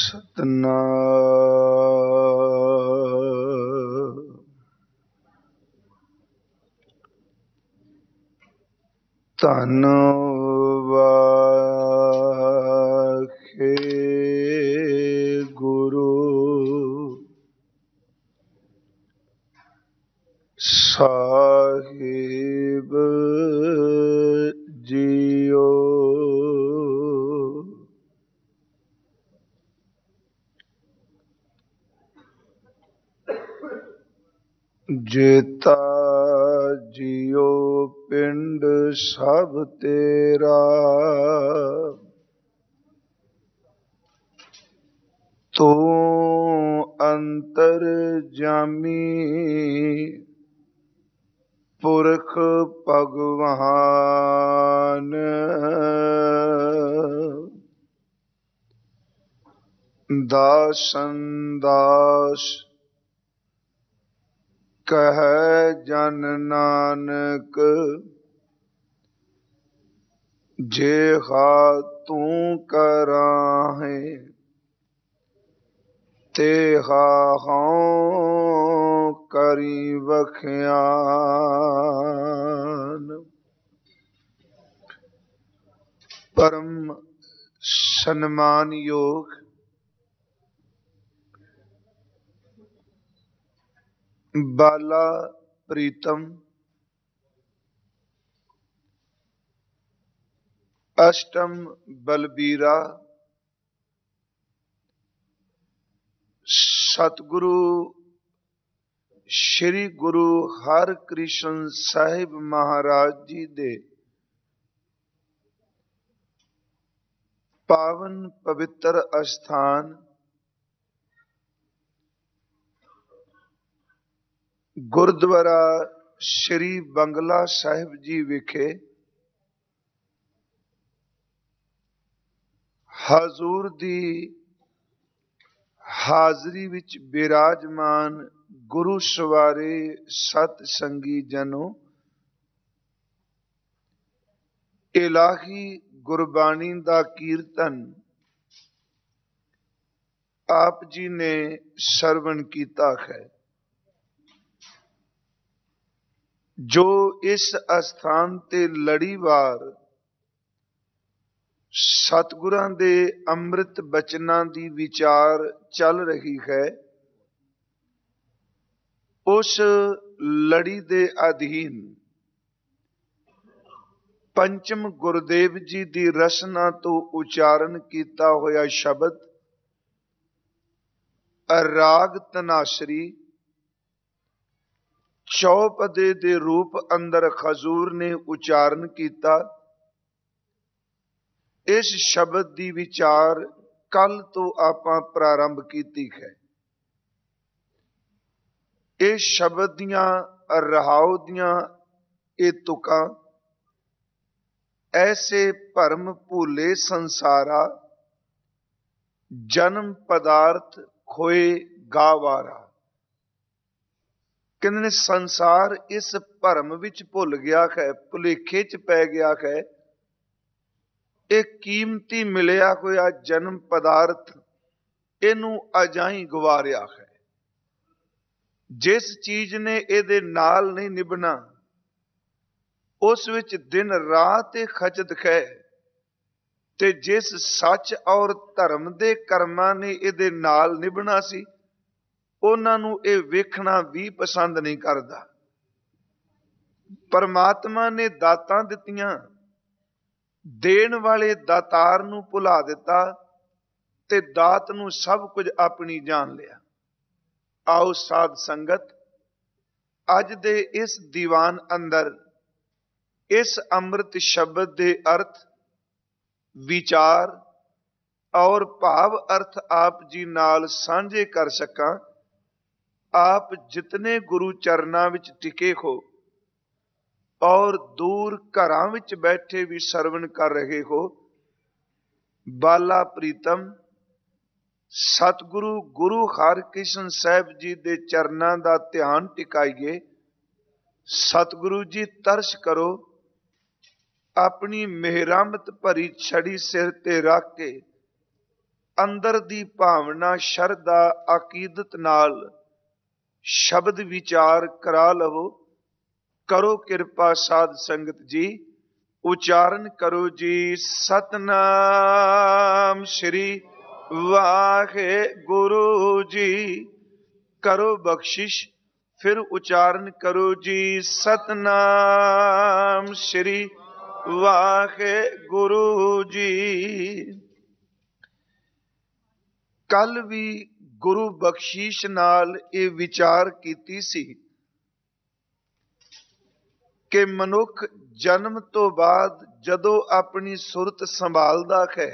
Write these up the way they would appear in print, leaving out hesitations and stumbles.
ਸਤਨਾਮ ਧੰਨ ਵਾਖੇ Guru Sahib JIO. ਜੇਤਾ JIO ਪਿੰਡ ਸਭ ਤੇਰਾ, ਤੂੰ ਅੰਤਰ ਜਾਮੀ ਪੁਰਖ ਭਗਵਾਨ। ਦਾਸਨ ਦਾਸ ਕਹਿ ਜਨ ਨਾਨਕ, ਜੇਹਾ ਤੂੰ ਕਰਾਹੇ ਤੇਹਾ ਹਉ ਕਰੀ ਵਖਿਆਨ। ਪਰਮ ਸਨਮਾਨਯੋਗ ਬਾਲਾ ਪ੍ਰੀਤਮ ਅਸ਼ਟਮ ਬਲਬੀਰਾ ਸਤਿਗੁਰੂ ਸ਼੍ਰੀ ਗੁਰੂ ਹਰਿਕ੍ਰਿਸ਼ਨ ਸਾਹਿਬ ਮਹਾਰਾਜ ਜੀ ਦੇ ਪਾਵਨ ਪਵਿੱਤਰ ਅਸਥਾਨ ਗੁਰਦੁਆਰਾ ਸ਼੍ਰੀ ਬੰਗਲਾ ਸਾਹਿਬ ਜੀ ਵਿਖੇ ਹਜ਼ੂਰ ਦੀ ਹਾਜ਼ਰੀ ਵਿੱਚ ਬਿਰਾਜਮਾਨ ਗੁਰੂ ਸਵਾਰੇ ਸਤ ਸੰਗੀ ਜਨੋ, ਇਲਾਹੀ ਗੁਰਬਾਣੀ ਦਾ ਕੀਰਤਨ ਆਪ ਜੀ ਨੇ ਸਰਵਣ ਕੀਤਾ ਹੈ। ਜੋ ਇਸ ਅਸਥਾਨ ਤੇ ਲੜੀਵਾਰ ਸਤਿਗੁਰਾਂ ਦੇ ਅੰਮ੍ਰਿਤ ਬਚਨਾਂ ਦੀ ਵਿਚਾਰ ਚੱਲ ਰਹੀ ਹੈ, ਉਸ ਲੜੀ ਦੇ ਅਧੀਨ ਪੰਚਮ ਗੁਰਦੇਵ ਜੀ ਦੀ ਰਸਨਾ ਤੋਂ ਉਚਾਰਨ ਕੀਤਾ ਹੋਇਆ ਸ਼ਬਦ ਰਾਗ ਤਨਾਸਰੀ ਚੌਪਦੇ ਦੇ ਰੂਪ ਅੰਦਰ ਹਜ਼ੂਰ ਨੇ ਉਚਾਰਨ ਕੀਤਾ। ਇਸ ਸ਼ਬਦ ਦੀ ਵਿਚਾਰ ਕੱਲ ਤੋਂ ਆਪਾਂ ਪ੍ਰਾਰੰਭ ਕੀਤੀ ਹੈ। ਇਹ ਸ਼ਬਦ ਦੀਆਂ ਰਹਾਉ ਦੀਆਂ ਇਹ ਤੁਕਾਂ ਐਸੇ ਭਰਮ ਭੂਲੇ ਸੰਸਾਰਾ, ਜਨਮ ਪਦਾਰਥ ਖੋਏ ਗਾਵਾਰਾ। ਕਹਿੰਦੇ ਨੇ ਸੰਸਾਰ ਇਸ ਭਰਮ ਵਿੱਚ ਭੁੱਲ ਗਿਆ ਹੈ, ਭੁਲੇਖੇ ਚ ਪੈ ਗਿਆ ਹੈ। ਇਹ ਕੀਮਤੀ ਮਿਲਿਆ ਹੋਇਆ ਜਨਮ ਪਦਾਰਥ ਇਹਨੂੰ ਅਜਾਈਂ ਗਵਾਰਿਆ ਹੈ। ਜਿਸ ਚੀਜ਼ ਨੇ ਇਹਦੇ ਨਾਲ ਨਹੀਂ ਨਿਭਣਾ, ਉਸ ਵਿੱਚ ਦਿਨ ਰਾਤ ਇਹ ਖਚਤ ਹੈ, ਤੇ ਜਿਸ ਸੱਚ ਔਰ ਧਰਮ ਦੇ ਕਰਮਾਂ ਨੇ ਇਹਦੇ ਨਾਲ ਨਿਭਣਾ ਸੀ, ਉਹਨਾਂ ਨੂੰ ਇਹ ਵੇਖਣਾ ਵੀ ਪਸੰਦ ਨਹੀਂ ਕਰਦਾ। ਪਰਮਾਤਮਾ ਨੇ ਦਾਤਾਂ ਦਿੱਤੀਆਂ, ਦੇਣ ਵਾਲੇ ਦਾਤਾਰ ਨੂੰ ਭੁਲਾ ਦਿੱਤਾ ਤੇ ਦਾਤ ਨੂੰ ਸਭ ਕੁਝ ਆਪਣੀ ਜਾਣ ਲਿਆ। ਆਓ ਸਾਧ ਸੰਗਤ, ਅੱਜ ਦੇ ਇਸ ਦੀਵਾਨ ਅੰਦਰ ਇਸ ਅੰਮ੍ਰਿਤ ਸ਼ਬਦ ਦੇ ਅਰਥ, ਵਿਚਾਰ ਔਰ ਭਾਵ ਅਰਥ ਆਪ ਜੀ ਨਾਲ ਸਾਂਝੇ ਕਰ ਸਕਾਂ। ਆਪ ਜਿਤਨੇ ਗੁਰੂ ਚਰਨਾਂ ਵਿੱਚ ਟਿਕੇ ਹੋ ਔਰ ਦੂਰ ਘਰਾਂ ਵਿੱਚ ਬੈਠੇ ਵੀ ਸਰਵਣ ਕਰ ਰਹੇ ਹੋ, ਬਾਲਾ ਪ੍ਰੀਤਮ ਸਤਿਗੁਰੂ ਗੁਰੂ ਹਰਿਕ੍ਰਿਸ਼ਨ ਸਾਹਿਬ ਜੀ ਦੇ ਚਰਨਾਂ ਦਾ ਧਿਆਨ ਟਿਕਾਈਏ। ਸਤਿਗੁਰੂ ਜੀ ਤਰਸ ਕਰੋ, ਆਪਣੀ ਮਿਹਰਮਤ ਭਰੀ ਛੜੀ ਸਿਰ ਤੇ ਰੱਖ ਕੇ ਅੰਦਰ ਦੀ ਭਾਵਨਾ, ਸ਼ਰਧਾ, ਅਕੀਦਤ ਨਾਲ ਸ਼ਬਦ ਵਿਚਾਰ ਕਰਾ ਲਵੋ। ਕਰੋ ਕਿਰਪਾ ਸਾਧ ਸੰਗਤ ਜੀ, ਉਚਾਰਨ ਕਰੋ ਜੀ ਸਤਨਾਮ ਸ੍ਰੀ ਵਾਹਿਗੁਰੂ ਜੀ। ਕਰੋ ਬਖਸ਼ਿਸ਼, ਫਿਰ ਉਚਾਰਨ ਕਰੋ ਜੀ ਸਤਨਾਮ ਸ੍ਰੀ ਵਾਹਿਗੁਰੂ ਜੀ। ਕੱਲ ਵੀ ਗੁਰੂ ਬਖਸ਼ੀਸ਼ ਨਾਲ ਇਹ ਵਿਚਾਰ ਕੀਤੀ ਸੀ ਕਿ ਮਨੁੱਖ ਜਨਮ ਤੋਂ ਬਾਅਦ ਜਦੋਂ ਆਪਣੀ ਸੁਰਤ ਸੰਭਾਲਦਾ ਹੈ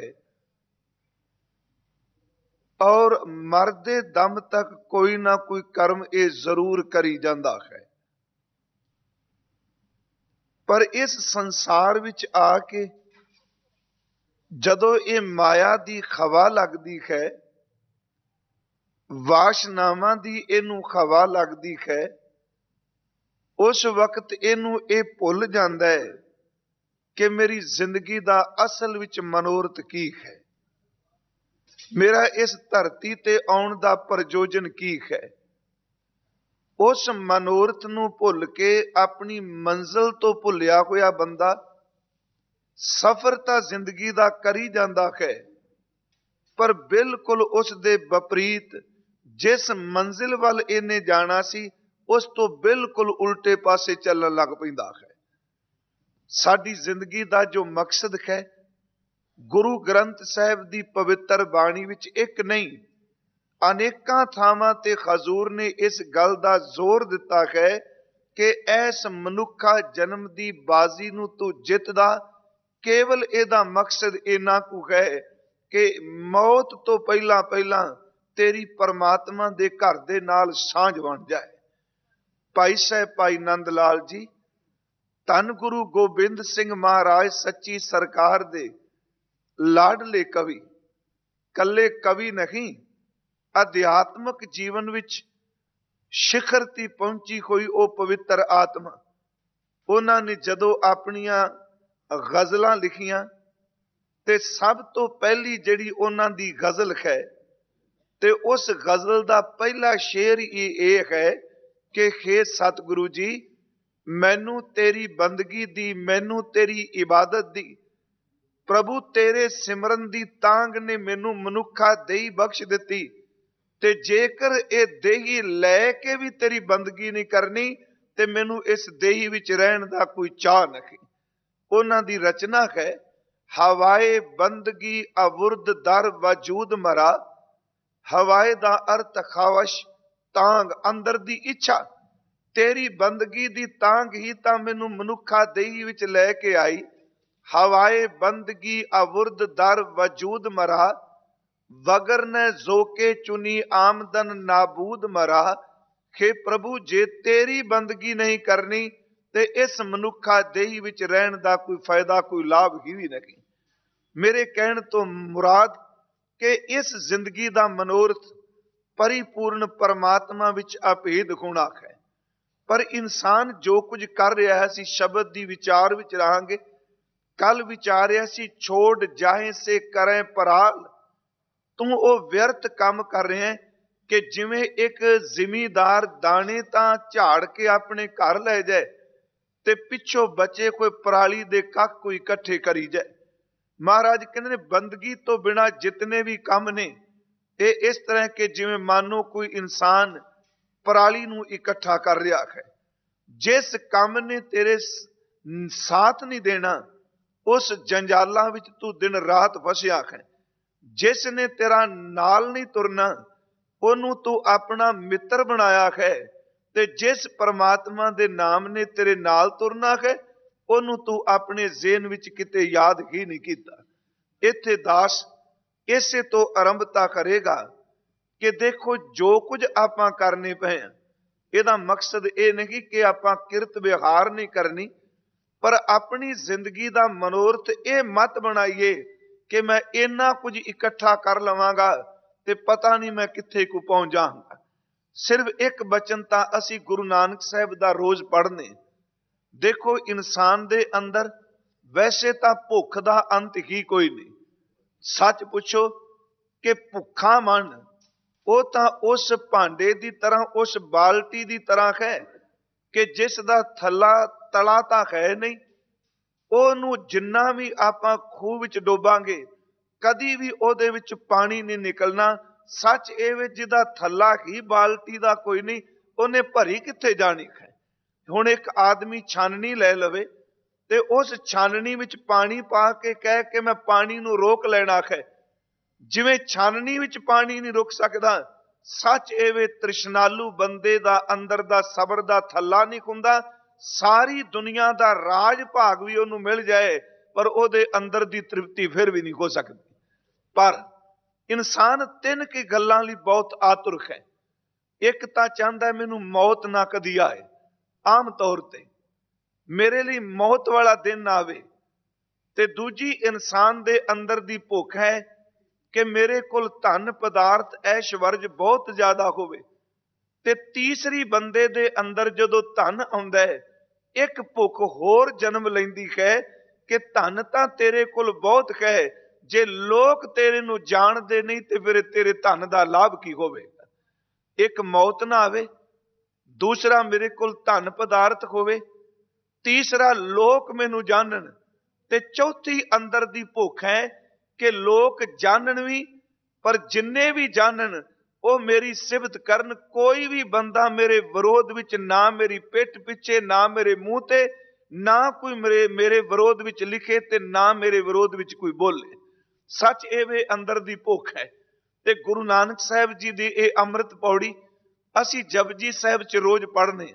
ਔਰ ਮਰਦੇ ਦਮ ਤੱਕ ਕੋਈ ਨਾ ਕੋਈ ਕਰਮ ਇਹ ਜ਼ਰੂਰ ਕਰੀ ਜਾਂਦਾ ਹੈ, ਪਰ ਇਸ ਸੰਸਾਰ ਵਿੱਚ ਆ ਕੇ ਜਦੋਂ ਇਹ ਮਾਇਆ ਦੀ ਖਵਾ ਲੱਗਦੀ ਹੈ, ਵਾਸ਼ਨਾਵਾਂ ਦੀ ਇਹਨੂੰ ਖਵਾ ਲੱਗਦੀ ਹੈ, ਉਸ ਵਕਤ ਇਹਨੂੰ ਇਹ ਭੁੱਲ ਜਾਂਦਾ ਹੈ ਕਿ ਮੇਰੀ ਜ਼ਿੰਦਗੀ ਦਾ ਅਸਲ ਵਿੱਚ ਮਨੋਰਥ ਕੀ ਹੈ, ਮੇਰਾ ਇਸ ਧਰਤੀ ਤੇ ਆਉਣ ਦਾ ਪ੍ਰਯੋਜਨ ਕੀ ਹੈ। ਉਸ ਮਨੋਰਥ ਨੂੰ ਭੁੱਲ ਕੇ ਆਪਣੀ ਮੰਜ਼ਿਲ ਤੋਂ ਭੁੱਲਿਆ ਹੋਇਆ ਬੰਦਾ ਸਫ਼ਰ ਤਾਂ ਜ਼ਿੰਦਗੀ ਦਾ ਕਰੀ ਜਾਂਦਾ ਹੈ, ਪਰ ਬਿਲਕੁਲ ਉਸ ਦੇ ਵਿਪਰੀਤ ਜਿਸ ਮੰਜ਼ਿਲ ਵੱਲ ਇਹਨੇ ਜਾਣਾ ਸੀ ਉਸ ਤੋਂ ਬਿਲਕੁਲ ਉਲਟੇ ਪਾਸੇ ਚੱਲਣ ਲੱਗ ਪੈਂਦਾ ਹੈ। ਸਾਡੀ ਜ਼ਿੰਦਗੀ ਦਾ ਜੋ ਮਕਸਦ ਹੈ, ਗੁਰੂ ਗ੍ਰੰਥ ਸਾਹਿਬ ਦੀ ਪਵਿੱਤਰ ਬਾਣੀ ਵਿੱਚ ਇੱਕ ਨਹੀਂ ਅਨੇਕਾਂ ਥਾਵਾਂ ਤੇ ਹਜ਼ੂਰ ਨੇ ਇਸ ਗੱਲ ਦਾ ਜ਼ੋਰ ਦਿੱਤਾ ਹੈ ਕਿ ਇਸ ਮਨੁੱਖਾ ਜਨਮ ਦੀ ਬਾਜ਼ੀ ਨੂੰ ਤੂੰ ਜਿੱਤਦਾ, ਕੇਵਲ ਇਹਦਾ ਮਕਸਦ ਇੰਨਾ ਕੁ ਹੈ ਕਿ ਮੌਤ ਤੋਂ ਪਹਿਲਾਂ ਪਹਿਲਾਂ ਤੇਰੀ ਪਰਮਾਤਮਾ ਦੇ ਘਰ ਦੇ ਨਾਲ ਸਾਂਝ ਬਣ ਜਾਏ। ਭਾਈ ਸਾਹਿਬ ਭਾਈ ਨੰਦ ਲਾਲ ਜੀ, ਧੰਨ ਗੁਰੂ ਗੋਬਿੰਦ ਸਿੰਘ ਮਹਾਰਾਜ ਸੱਚੀ ਸਰਕਾਰ ਦੇ ਲਾਡਲੇ ਕਵੀ, ਕੱਲੇ ਕਵੀ ਨਹੀਂ, ਅਧਿਆਤਮਕ ਜੀਵਨ ਵਿੱਚ ਸਿਖਰ ਤੇ ਪਹੁੰਚੀ ਹੋਈ ਉਹ ਪਵਿੱਤਰ ਆਤਮਾ। ਉਹਨਾਂ ਨੇ ਜਦੋਂ ਆਪਣੀਆਂ ਗਜ਼ਲਾਂ ਲਿਖੀਆਂ ਤੇ ਸਭ ਤੋਂ ਪਹਿਲੀ ਜਿਹੜੀ ਉਹਨਾਂ ਦੀ ਗਜ਼ਲ ਹੈ, ਤੇ ਉਸ ਗਜ਼ਲ ਦਾ ਪਹਿਲਾ ਸ਼ੇਰ ਹੀ ਇਹ ਹੈ ਕਿ ਹੇ ਸਤਿਗੁਰੂ ਜੀ, ਮੈਨੂੰ ਤੇਰੀ ਬੰਦਗੀ ਦੀ, ਮੈਨੂੰ ਤੇਰੀ ਇਬਾਦਤ ਦੀ, ਪ੍ਰਭੂ ਤੇਰੇ ਸਿਮਰਨ ਦੀ ਤਾਂਘ ਨੇ ਮੈਨੂੰ ਮਨੁੱਖਾ ਦੇਹੀ ਬਖਸ਼ ਦਿੱਤੀ, ਤੇ ਜੇਕਰ ਇਹ ਦੇਹੀ ਲੈ ਕੇ ਵੀ ਤੇਰੀ ਬੰਦਗੀ ਨਹੀਂ ਕਰਨੀ ਤੇ ਮੈਨੂੰ ਇਸ ਦੇਹੀ ਵਿੱਚ ਰਹਿਣ ਦਾ ਕੋਈ ਚਾਅ ਨਹੀਂ। ਉਹਨਾਂ ਦੀ ਰਚਨਾ ਹੈ, ਹਵਾਏ ਬੰਦਗੀ ਅਵੁਰਦ ਦਰ ਵਜੂਦ ਮਰਾ। ਹਵਾਏ ਦਾ ਅਰਥ ਖਾਵਸ਼, ਤਾਂਗ, ਅੰਦਰ ਦੀ ਇੱਛਾ। ਤੇਰੀ ਬੰਦਗੀ ਦੀ ਤਾਂਗ ਹੀ ਤਾਂ ਮੈਨੂੰ ਮਨੁੱਖਾ ਦੇਹੀ ਵਿੱਚ ਲੈ ਕੇ ਆਈ। ਹਵਾਏ ਬੰਦਗੀ ਅਵੁਰਦ ਦਰ ਵਜੂਦ ਮਰਾ, ਵਗਰ ਨੇ ਜ਼ੋਕੇ ਚੁਨੀ ਆਮਦਨ ਨਾਬੂਦ ਮਰਾ। ਕਿ ਪ੍ਰਭੂ ਜੇ ਤੇਰੀ ਬੰਦਗੀ ਨਹੀਂ ਕਰਨੀ ਤੇ ਇਸ ਮਨੁੱਖਾ ਦੇਹੀ ਵਿੱਚ ਰਹਿਣ ਦਾ ਕੋਈ ਫਾਇਦਾ, ਕੋਈ ਲਾਭ ਹੀ ਵੀ ਨਹੀਂ। ਮੇਰੇ ਕਹਿਣ ਤੋਂ ਮੁਰਾਦ ਕਿ ਇਸ ਜ਼ਿੰਦਗੀ ਦਾ ਮਨੋਰਥ ਪਰਿਪੂਰਨ ਪਰਮਾਤਮਾ ਵਿੱਚ ਅਭੇਦ ਹੋਣਾ ਹੈ। ਪਰ ਇਨਸਾਨ ਜੋ ਕੁਝ ਕਰ ਰਿਹਾ ਹੈ, ਅਸੀਂ ਸ਼ਬਦ ਦੀ ਵਿਚਾਰ ਵਿੱਚ ਰਹਾਂਗੇ। ਕੱਲ ਵਿਚਾਰਿਆ ਸੀ, ਛੋੜ ਜਾਹੇ ਸੇ ਕਰੇ ਪਰਾਲ। ਤੂੰ ਉਹ ਵਿਅਰਥ ਕੰਮ ਕਰ ਰਿਹਾ ਹੈ ਕਿ ਜਿਵੇਂ ਇੱਕ ਜ਼ਿਮੀਦਾਰ ਦਾਣੇ ਤਾਂ ਝਾੜ ਕੇ ਆਪਣੇ ਘਰ ਲੈ ਜਾਏ ਤੇ ਪਿੱਛੋਂ ਬਚੇ ਕੋਈ ਪਰਾਲੀ ਦੇ ਕੱਖ ਕੋਈ ਇਕੱਠੇ ਕਰੀ ਜਾਏ। ਮਹਾਰਾਜ ਕਹਿੰਦੇ ਨੇ, ਬੰਦਗੀ ਤੋਂ ਬਿਨਾਂ ਜਿਤਨੇ ਵੀ ਕੰਮ ਨੇ ਇਹ ਇਸ ਤਰ੍ਹਾਂ ਕਿ ਜਿਵੇਂ ਮਾਨੋ ਕੋਈ ਇਨਸਾਨ ਪਰਾਲੀ ਨੂੰ ਇਕੱਠਾ ਕਰ ਰਿਹਾ ਹੈ। ਜਿਸ ਕੰਮ ਨੇ ਤੇਰੇ ਸਾਥ ਨਹੀਂ ਦੇਣਾ, ਉਸ ਜੰਜਾਲਾਂ ਵਿੱਚ ਤੂੰ ਦਿਨ ਰਾਤ ਫਸਿਆ ਹੈ। ਜਿਸ ਨੇ ਤੇਰਾ ਨਾਲ ਨਹੀਂ ਤੁਰਨਾ, ਉਹਨੂੰ ਤੂੰ ਆਪਣਾ ਮਿੱਤਰ ਬਣਾਇਆ ਹੈ, ਤੇ ਜਿਸ ਪਰਮਾਤਮਾ ਦੇ ਨਾਮ ਨੇ ਤੇਰੇ ਨਾਲ ਤੁਰਨਾ ਹੈ, ਉਹਨੂੰ ਤੂੰ ਆਪਣੇ ਜ਼ਿਹਨ ਵਿੱਚ ਕਿਤੇ ਯਾਦ ਹੀ ਨਹੀਂ ਕੀਤਾ। ਇੱਥੇ ਦਾਸ ਇਸੇ ਤੋਂ ਆਰੰਭਤਾ ਕਰੇਗਾ ਕਿ ਦੇਖੋ, ਜੋ ਕੁਝ ਆਪਾਂ ਕਰਨੇ ਪਏ ਆ, ਇਹਦਾ ਮਕਸਦ ਇਹ ਨਹੀਂ ਕਿ ਆਪਾਂ ਕਿਰਤ ਵਿਹਾਰ ਨਹੀਂ ਕਰਨੀ, ਪਰ ਆਪਣੀ ਜ਼ਿੰਦਗੀ ਦਾ ਮਨੋਰਥ ਇਹ ਮਤ ਬਣਾਈਏ ਕਿ ਮੈਂ ਇੰਨਾ ਕੁਝ ਇਕੱਠਾ ਕਰ ਲਵਾਂਗਾ ਤੇ ਪਤਾ ਨਹੀਂ ਮੈਂ ਕਿੱਥੇ ਕੋ ਪਹੁੰਚ ਜਾਵਾਂਗਾ। ਸਿਰਫ ਇੱਕ ਬਚਨ ਤਾਂ ਅਸੀਂ ਗੁਰੂ ਨਾਨਕ ਸਾਹਿਬ ਦਾ ਰੋਜ਼ ਪੜ੍ਹਨੇ। ਦੇਖੋ, ਇਨਸਾਨ ਦੇ ਅੰਦਰ ਵੈਸੇ ਤਾਂ ਭੁੱਖ ਦਾ ਅੰਤ ਹੀ ਕੋਈ ਨਹੀਂ। ਸੱਚ ਪੁੱਛੋ, कि भुखा मन वो तां उस भांडे की तरह, उस बाल्टी की तरह है कि जिस दा थला तला तां है नहीं, ਉਹਨੂੰ जिन्ना भी आपां खूह विच डोबांगे कदी भी ਉਹਦੇ ਵਿੱਚ पानी नहीं निकलना। सच ਇਹ ਜਿਹਦਾ थला ही बाल्टी ਦਾ कोई नहीं, ਉਹਨੇ ਭਰੀ ਕਿੱਥੇ ਜਾਣੀ है। ਹੁਣ एक आदमी छाननी ले लवे ते उस छाननी विच पानी पा के कह के मैं पानी नूं रोक लेना है, जिवें छाननी विच पानी नहीं रुक सकदा, सच एवे तृष्णालु बंदे दा अंदर दा सबर दा थला नहीं खुंदा। सारी दुनिया दा राज भाग भी उन्होंने मिल जाए पर ਉਹਦੇ अंदर दी तृप्ति फिर भी नहीं हो सकती। पर इंसान तीन की गल्लां लई बहुत आतुर है। एक तां चाहता मैनू मौत ना कदी आए, आम तौर ते मेरे लिए मौत वाला दिन आवे, ते दूजी इंसान दे अंदर दी भुख है कि मेरे कोल धन पदार्थ ऐश्वर्य बहुत ज्यादा होवे, ते तीसरी बंदे दे अंदर जदों धन आउंदा है एक भुख होर जन्म लैंदी है कि धन तां तेरे कोल बहुत है, जे लोग तेरे नूं जाणदे नहीं ते फिर तेरे धन दा लाभ की होवेगा। एक मौत ना आवे, दूसरा मेरे कोल धन पदार्थ होवे, तीसरा लोक मैनू जानन, ते चौथी अंदर दी भुख है कि लोक जानन भी पर जिन्ने भी जानन वो मेरी सिफत करन। कोई भी बंदा मेरे विरोध विच ना मेरी पिठ पिछे ना मेरे मुंह ते ना कोई मेरे विरोध विच लिखे ते ना मेरे विरोध विच कोई बोले। सच एवे अंदर दी भुख है। ते गुरु नानक साहब जी दी ये अमृत पौड़ी असी जपजी साहब च रोज पढ़ने।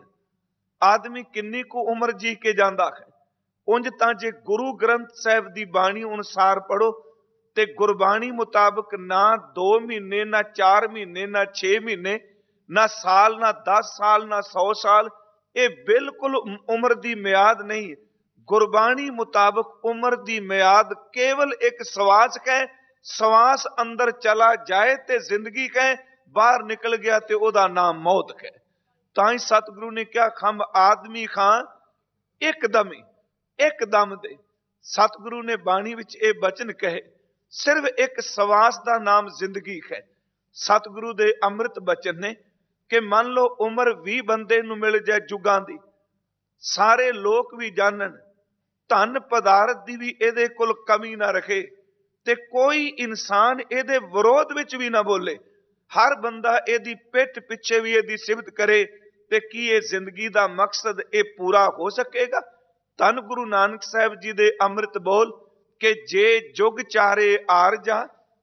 आदमी किन्नी को उम्र जी के जांदा है। उंज तां जे गुरु ग्रंथ साहब दी बाणी अनुसार पढ़ो ते गुरबाणी मुताबिक ना 2 महीने ना 4 महीने ना 6 महीने ना साल ना 10 साल ना 100 साल, ये बिल्कुल उम्र दी मियाद नहीं। गुरबाणी मुताबिक उम्र दी मियाद केवल एक सवास है। सवास अंदर चला जाए ते जिंदगी है, बाहर निकल गया ते ओदा नाम मौत है। ताई सतगुरु ने क्या खम आदमी खां एकदम दे। सतगुरु ने बाणी विच ये बचन कहे, सिर्फ एक सवास का नाम जिंदगी है। सतगुरु दे अमृत बचन ने कि मान लो उम्र 20 बंदे नूं मिल जाए जुगां दी, सारे लोग भी जानन, धन पदार्थ दी भी इहदे कोल कमी ना रखे ते कोई इंसान इहदे विरोध विच भी ना बोले, हर बंदा इहदी पिठ पिछे भी इहदी सिफत करे, ते की ये जिंदगी दा मकसद ये पूरा हो सकेगा। धन गुरु नानक साहब जी दे अमृत बोल कि जे जुग चारे आर जा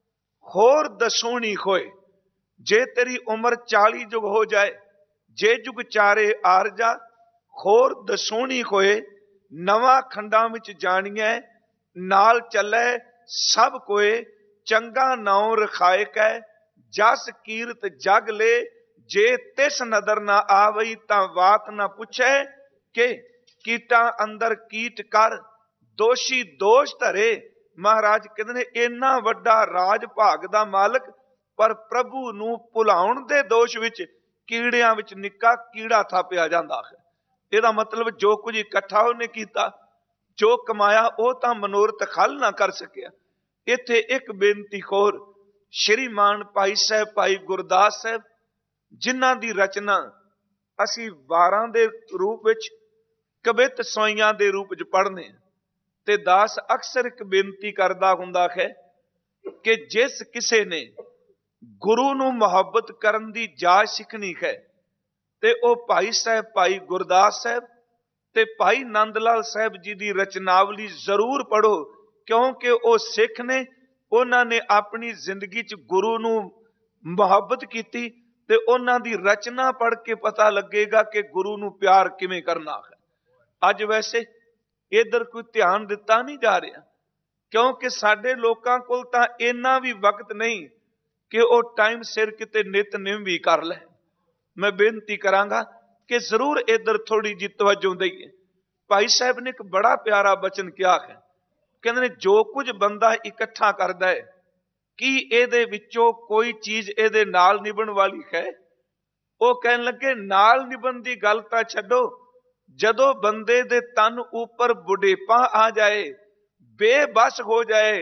होर दसोनी खोए। जे तेरी उम्र 40 जुग हो जाए, जे जुग चारे आर जा होर दसोनी खोए, नवा खंडा विच जानिए नाल चले सब कोए, चंगा नाउ रखाए कै जस कीरत जग ले, जे तिस नदर ना आवई तां वात ना पुछे के कीटा अंदर कीट कर दोषी दोष धरे। महाराज कहते ने इन्ना वड्डा राज भाग दा मालक पर प्रभु नूं भुलाउण दे दोष विच कीड़ियां विच निक्का कीड़ा थापिया जांदा है। ਇਹਦਾ मतलब जो कुछ इकट्ठा ਉਹਨੇ ਕੀਤਾ, जो कमाया ਉਹ ਤਾਂ ਮਨੋਰਥ ਖਲ ਨਾ ਕਰ ਸਕਿਆ। ਇੱਥੇ ਇੱਕ ਬੇਨਤੀ ਹੋਰ, ਸ਼੍ਰੀਮਾਨ ਭਾਈ ਸਾਹਿਬ ਭਾਈ ਗੁਰਦਾਸ ਸਾਹਿਬ ਜਿਨ੍ਹਾਂ ਦੀ ਰਚਨਾ ਅਸੀਂ ਵਾਰਾਂ ਦੇ ਰੂਪ ਵਿੱਚ ਕਵਿਤ ਸੋਈਆਂ ਦੇ ਰੂਪ ਵਿੱਚ ਪੜ੍ਹਨੇ, ਤੇ ਦਾਸ ਅਕਸਰ ਇੱਕ ਬੇਨਤੀ ਕਰਦਾ ਹੁੰਦਾ ਹੈ ਕਿ ਜਿਸ ਕਿਸੇ ਨੇ ਗੁਰੂ ਨੂੰ ਮੁਹੱਬਤ ਕਰਨ ਦੀ ਜਾਚ ਸਿੱਖਣੀ ਹੈ ਤੇ ਉਹ ਭਾਈ ਸਾਹਿਬ ਭਾਈ ਗੁਰਦਾਸ ਸਾਹਿਬ ਤੇ ਭਾਈ ਨੰਦ ਲਾਲ ਸਾਹਿਬ ਜੀ ਦੀ ਰਚਨਾਵਲੀ ਜ਼ਰੂਰ ਪੜੋ, ਕਿਉਂਕਿ ਉਹ ਸਿੱਖ ਨੇ, ਉਹਨਾਂ ਨੇ ਆਪਣੀ ਜ਼ਿੰਦਗੀ 'ਚ ਗੁਰੂ ਨੂੰ ਮੁਹੱਬਤ ਕੀਤੀ ਤੇ ਉਹਨਾਂ ਦੀ ਰਚਨਾ ਪੜ੍ਹ ਕੇ ਪਤਾ ਲੱਗੇਗਾ ਕਿ ਗੁਰੂ ਨੂੰ ਪਿਆਰ ਕਿਵੇਂ ਕਰਨਾ ਹੈ। ਅੱਜ ਵੈਸੇ ਇਧਰ ਕੋਈ ਧਿਆਨ ਦਿੱਤਾ ਨਹੀਂ ਜਾ ਰਿਹਾ, ਕਿਉਂਕਿ ਸਾਡੇ ਲੋਕਾਂ ਕੋਲ ਤਾਂ ਇੰਨਾ ਵੀ ਵਕਤ ਨਹੀਂ ਕਿ ਉਹ ਟਾਈਮ ਸਿਰ ਕਿਤੇ ਨਿਤਨੇਮ ਵੀ ਕਰ ਲੈ। मैं बेनती करांगा कि जरूर इधर थोड़ी जी तवज्जो दईए। भाई साहब ने एक बड़ा प्यारा बचन किया है, कहते ने जो कुछ बंदा इकट्ठा करदा है कि ਇਹਦੇ ਵਿੱਚੋਂ कोई चीज ਇਹਦੇ नाल निभण वाली है। ਉਹ ਕਹਿਣ ਲੱਗੇ नाल निभण ਦੀ ਗੱਲ ਤਾਂ ਛੱਡੋ, ਜਦੋਂ ਬੰਦੇ ਦੇ ਤਨ ਉੱਪਰ ਬੁਢੇਪਾ ਆ ਜਾਏ, बेबस हो जाए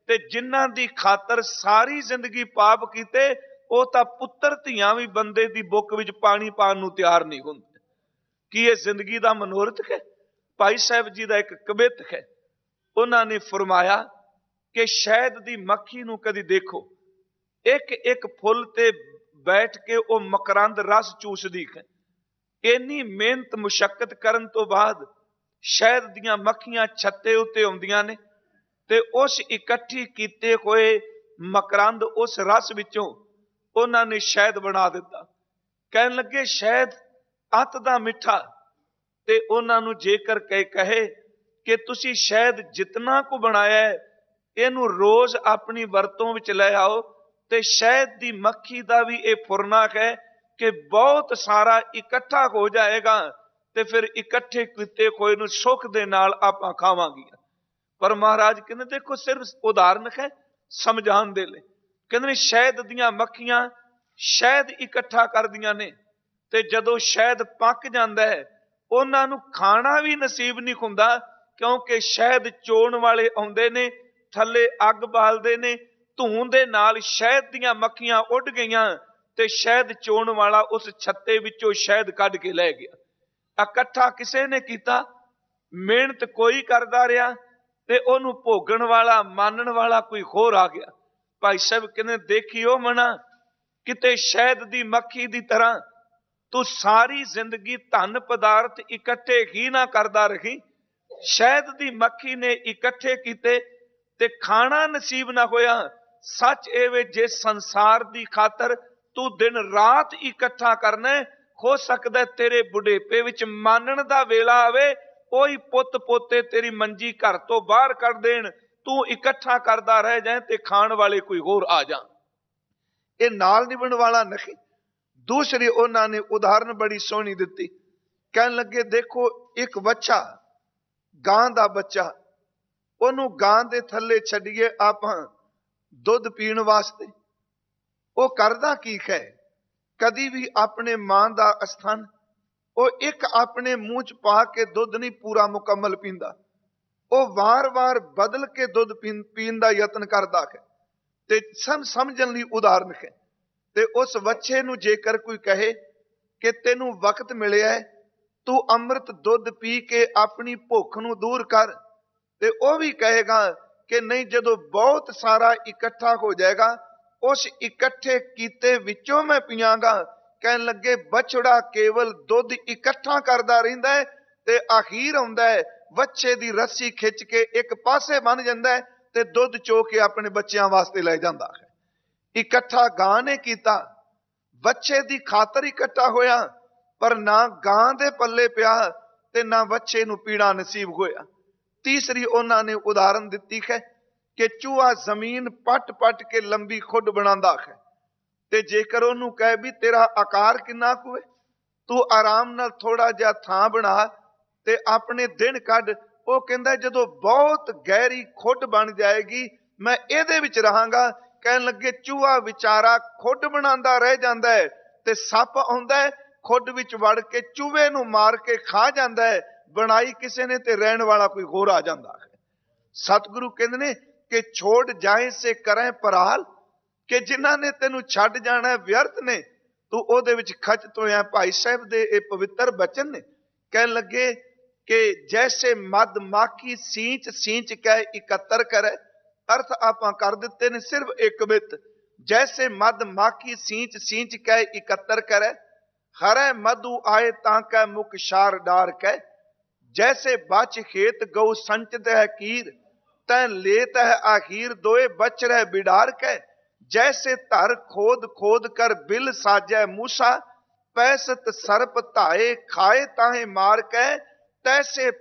ਤੇ ਜਿਨ੍ਹਾਂ ਦੀ ਖਾਤਰ ਸਾਰੀ ਜ਼ਿੰਦਗੀ ਪਾਪ ਕੀਤੇ, ਉਹ ਤਾਂ ਪੁੱਤਰ ਧੀਆਂ ਵੀ ਬੰਦੇ ਦੀ ਬੁੱਕ ਵਿੱਚ ਪਾਣੀ ਪਾਣ ਨੂੰ ਤਿਆਰ ਨਹੀਂ ਹੁੰਦੇ। ਕੀ ਇਹ ਜ਼ਿੰਦਗੀ ਦਾ ਮਨੋਰਥ ਹੈ? ਭਾਈ ਸਾਹਿਬ ਜੀ ਦਾ ਇੱਕ ਕਵਿਤ ਹੈ, ਉਹਨਾਂ ਨੇ ਫਰਮਾਇਆ ਕਿ ਸ਼ਹਿਦ ਦੀ ਮੱਖੀ ਨੂੰ ਕਦੀ ਦੇਖੋ, ਇੱਕ ਇੱਕ ਫੁੱਲ ਤੇ ਬੈਠ ਕੇ ਉਹ ਮਕਰੰਦ ਰਸ ਚੂਸਦੀ ਹੈ। ਇੰਨੀ ਮਿਹਨਤ ਮੁਸ਼ੱਕਤ ਕਰਨ ਤੋਂ ਬਾਅਦ ਸ਼ਹਿਦ ਦੀਆਂ ਮੱਖੀਆਂ ਛੱਤੇ ਉੱਤੇ ਆਉਂਦੀਆਂ ਨੇ ਤੇ ਉਸ ਇਕੱਠੀ ਕੀਤੇ ਹੋਏ ਮਕਰੰਦ, ਉਸ ਰਸ ਵਿੱਚੋਂ ਉਹਨਾਂ ਨੇ ਸ਼ਹਿਦ ਬਣਾ ਦਿੱਤਾ। ਕਹਿਣ ਲੱਗੇ ਸ਼ਹਿਦ ਅਤ ਦਾ ਮਿੱਠਾ। ਤੇ ਉਹਨਾਂ ਨੂੰ ਜੇਕਰ ਕਹੇ ਕਿ ਤੁਸੀਂ ਸ਼ਹਿਦ ਜਿਤਨਾ ਕੁ ਬਣਾਇਆ ਹੈ, ਇਹਨੂੰ ਰੋਜ਼ ਆਪਣੀ ਵਰਤੋਂ ਵਿੱਚ ਲੈ ਆਓ, ਤੇ ਸ਼ਹਿਦ ਦੀ ਮੱਖੀ ਦਾ ਵੀ ਇਹ ਫੁਰਨਾ ਹੈ ਕਿ ਬਹੁਤ ਸਾਰਾ ਇਕੱਠਾ ਹੋ ਜਾਏਗਾ ਤੇ ਫਿਰ ਇਕੱਠੇ ਕੀਤੇ ਹੋਏ ਨੂੰ ਸੁੱਖ ਦੇ ਨਾਲ ਆਪਾਂ ਖਾਵਾਂਗੇ। ਪਰ ਮਹਾਰਾਜ ਕਹਿੰਦੇ ਦੇਖੋ, ਸਿਰਫ ਉਦਾਹਰਨ ਹੈ ਸਮਝਾਉਣ ਦੇ ਲਈ। ਕਹਿੰਦੇ ਨੇ ਸ਼ਹਿਦ ਦੀਆਂ ਮੱਖੀਆਂ ਸ਼ਹਿਦ ਇਕੱਠਾ ਕਰਦੀਆਂ ਨੇ, ਤੇ ਜਦੋਂ ਸ਼ਹਿਦ ਪੱਕ ਜਾਂਦਾ ਹੈ ਉਹਨਾਂ ਨੂੰ ਖਾਣਾ ਵੀ ਨਸੀਬ ਨਹੀਂ ਹੁੰਦਾ, ਕਿਉਂਕਿ ਸ਼ਹਿਦ ਚੋਣ ਵਾਲੇ ਆਉਂਦੇ ਨੇ, ਥੱਲੇ ਅੱਗ ਬਾਲਦੇ ਨੇ, ਧੂੰ ਦੇ ਨਾਲ ਸ਼ਹਿਦ ਦੀਆਂ ਮੱਖੀਆਂ ਉੱਡ ਗਈਆਂ ਤੇ ਸ਼ਹਿਦ ਚੋਣ ਵਾਲਾ ਉਸ ਛੱਤੇ ਵਿੱਚੋਂ ਸ਼ਹਿਦ ਕੱਢ ਕੇ ਲੈ ਗਿਆ। ਇਕੱਠਾ ਕਿਸੇ ਨੇ ਕੀਤਾ, ਮਿਹਨਤ ਕੋਈ ਕਰਦਾ ਰਿਹਾ ਤੇ ਉਹਨੂੰ ਭੋਗਣ ਵਾਲਾ, ਮਾਨਣ ਵਾਲਾ ਕੋਈ ਹੋਰ ਆ ਗਿਆ। ਭਾਈ ਸਾਹਿਬ ਕਹਿੰਦੇ ਦੇਖਿਓ ਮਨਾ, ਕਿਤੇ ਸ਼ਹਿਦ ਦੀ ਮੱਖੀ ਦੀ ਤਰ੍ਹਾਂ ਤੂੰ ਸਾਰੀ ਜ਼ਿੰਦਗੀ ਧਨ ਪਦਾਰਥ ਇਕੱਠੇ ਹੀ ਨਾ ਕਰਦਾ ਰਹੀ। ਸ਼ਹਿਦ ਦੀ ਮੱਖੀ ਨੇ ਇਕੱਠੇ ਕੀਤੇ ਤੇ ਖਾਣਾ ਨਸੀਬ ਨਾ ਹੋਇਆ। ਸੱਚ ਇਹ ਵੇ, ਜੇ ਸੰਸਾਰ ਦੀ ਖਾਤਰ ਤੂੰ ਦਿਨ ਰਾਤ ਇਕੱਠਾ ਕਰਨਾ, ਹੋ ਸਕਦਾ ਤੇਰੇ ਬੁਢੇਪੇ ਵਿੱਚ ਮਾਨਣ ਦਾ ਵੇਲਾ ਆਵੇ, ਕੋਈ ਪੁੱਤ ਪੋਤੇ ਤੇਰੀ ਮੰਜੀ ਘਰ ਤੋਂ ਬਾਹਰ ਕੱਢ ਦੇਣ, ਤੂੰ ਇਕੱਠਾ ਕਰਦਾ ਰਹਿ ਜਾਏ ਤੇ ਖਾਣ ਵਾਲੇ ਕੋਈ ਹੋਰ ਆ ਜਾ। ਇਹ ਨਾਲ ਨਿਭਣ ਵਾਲਾ ਨਹੀਂ। ਦੂਸਰੀ ਉਹਨਾਂ ਨੇ ਉਦਾਹਰਨ ਬੜੀ ਸੋਹਣੀ ਦਿੱਤੀ। ਕਹਿਣ ਲੱਗੇ ਦੇਖੋ, ਇੱਕ ਬੱਚਾ, ਗਾਂ ਦਾ ਬੱਚਾ, ਉਹਨੂੰ ਗਾਂ ਦੇ ਥੱਲੇ ਛੱਡੀਏ ਆਪਾਂ ਦੁੱਧ ਪੀਣ ਵਾਸਤੇ, ਉਹ ਕਰਦਾ ਕੀ ਹੈ? ਕਦੀ ਵੀ ਆਪਣੇ ਮਾਂ ਦਾ ਸਥਾਨ ਉਹ ਇੱਕ ਆਪਣੇ ਮੂੰਹ ਚ ਪਾ ਕੇ ਦੁੱਧ ਨਹੀਂ ਪੂਰਾ ਮੁਕੰਮਲ ਪੀਂਦਾ, ਉਹ ਵਾਰ-ਵਾਰ ਬਦਲ ਕੇ ਦੁੱਧ ਪੀਣ ਦਾ ਯਤਨ ਕਰਦਾ ਹੈ। ਤੇ ਸਮਝਣ ਲਈ ਉਦਾਹਰਨ ਹੈ। ਤੇ ਉਸ ਬੱਚੇ ਨੂੰ ਜੇਕਰ ਕੋਈ ਕਹੇ ਕਿ ਤੈਨੂੰ ਵਕਤ ਮਿਲਿਆ, ਤੂੰ ਅੰਮ੍ਰਿਤ ਦੁੱਧ ਪੀ ਕੇ ਆਪਣੀ ਭੁੱਖ ਨੂੰ ਦੂਰ ਕਰ, ਤੇ ਉਹ ਵੀ ਕਹੇਗਾ ਕਿ ਨਹੀਂ, ਜਦੋਂ ਬਹੁਤ ਸਾਰਾ ਇਕੱਠਾ ਹੋ ਜਾਏਗਾ ਉਸ ਇਕੱਠੇ ਕੀਤੇ ਵਿੱਚੋਂ ਮੈਂ ਪੀਆਂਗਾ। ਕਹਿਣ ਲੱਗੇ ਬਛੜਾ ਕੇਵਲ ਦੁੱਧ ਇਕੱਠਾ ਕਰਦਾ ਰਹਿੰਦਾ ਹੈ ਤੇ ਅਖੀਰ ਆਉਂਦਾ ਹੈ, ਬੱਚੇ ਦੀ ਰੱਸੀ ਖਿੱਚ ਕੇ ਇੱਕ ਪਾਸੇ ਬੰਨ ਜਾਂਦਾ ਹੈ ਤੇ ਦੁੱਧ ਚੋ ਕੇ ਆਪਣੇ ਬੱਚਿਆਂ ਵਾਸਤੇ ਲੈ ਜਾਂਦਾ ਹੈ। ਇਕੱਠਾ ਗਾਂ ਨੇ ਕੀਤਾ, ਬੱਚੇ ਦੀ ਖਾਤਰ ਇਕੱਠਾ ਹੋਇਆ, ਪਰ ਨਾ ਗਾਂ ਦੇ ਪੱਲੇ ਪਿਆ ਤੇ ਨਾ ਬੱਚੇ ਨੂੰ ਪੀੜਾ ਨਸੀਬ ਹੋਇਆ। ਤੀਸਰੀ ਉਹਨਾਂ ਨੇ ਉਦਾਹਰਨ ਦਿੱਤੀ ਹੈ ਕਿ ਚੂਹਾ ਜ਼ਮੀਨ ਪੱਟ ਪੱਟ ਕੇ ਲੰਬੀ ਖੁੱਡ ਬਣਾਉਂਦਾ ਹੈ, ਤੇ ਜੇਕਰ ਉਹਨੂੰ ਕਹੇ ਵੀ ਤੇਰਾ ਆਕਾਰ ਕਿੰਨਾ ਕੁ ਹੈ, ਤੂੰ ਆਰਾਮ ਨਾਲ ਥੋੜਾ ਜਿਹਾ ਥਾਂ ਬਣਾ ਤੇ ਆਪਣੇ ਦਿਨ ਕੱਢ, ਉਹ ਕਹਿੰਦਾ ਜਦੋਂ ਬਹੁਤ ਗਹਿਰੀ ਖੁੱਡ ਬਣ ਜਾਏਗੀ ਮੈਂ ਇਹਦੇ ਵਿੱਚ ਰਹਾਂਗਾ। ਕਹਿਣ ਲੱਗੇ ਚੂਹਾ ਵਿਚਾਰਾ ਖੁੱਡ ਬਣਾਉਂਦਾ ਰਹਿ ਜਾਂਦਾ ਹੈ ਤੇ ਸੱਪ ਆਉਂਦਾ ਹੈ, ਖੁੱਡ ਵਿੱਚ ਵੜ ਕੇ ਚੂਹੇ ਨੂੰ ਮਾਰ ਕੇ ਖਾ ਜਾਂਦਾ ਹੈ। ਬਣਾਈ ਕਿਸੇ ਨੇ ਤੇ ਰਹਿਣ ਵਾਲਾ ਕੋਈ ਹੋਰ ਆ ਜਾਂਦਾ ਹੈ। ਸਤਿਗੁਰੂ ਕਹਿੰਦੇ ਨੇ ਕਿ ਛੋੜ ਜਾਏ ਸੇ ਕਰੇ ਪਰਾਲ, ਕਿ ਜਿਨ੍ਹਾਂ ਨੇ ਤੈਨੂੰ ਛੱਡ ਜਾਣਾ ਵਿਅਰਥ ਨੇ, ਤੂੰ ਉਹਦੇ ਵਿੱਚ ਖਚ ਤੋਇਆ। ਭਾਈ ਸਾਹਿਬ ਦੇ ਇਹ ਪਵਿੱਤਰ ਬਚਨ ਨੇ। ਕਹਿਣ ਲੱਗੇ ਕਿ ਜੈਸੇ ਮਦ ਮਾਖੀ ਸੀਂਚ ਸੀਂਚ ਕੇ ਇਕੱਤਰ ਕਰੇ, ਅਰਥ ਆਪਾਂ ਕਰ ਦਿੱਤੇ ਨੇ ਸਿਰਫ ਇੱਕ ਬਿੱਤ। ਜੈਸੇ ਮਦ ਮਾਖੀ ਸੀਂਚ ਸੀਂਚ ਕੇ ਇਕੱਤਰ ਕਰੇ, ਹਰੇ ਮਧੂ ਆਏ ਤਾਂ ਕੈ ਮੁਖ ਸ਼ਾਰ ਡਾਰ ਕੇ, ਜੈਸੇ ਬਚ ਖੇਤ ਗਊ ਸੰਚਤ ਹੈ ਕੀਰ, ਤੈ ਲੇਤ ਹੈ ਆਖੀਰ ਦੋਏ ਬਚ ਰਹਿ ਬਿਡਾਰ ਕੇ, जैसे धर खोद खोद कर बिल साजै मूसा, पैसत सर्प धाए खाए ताहे मार कै, तैसे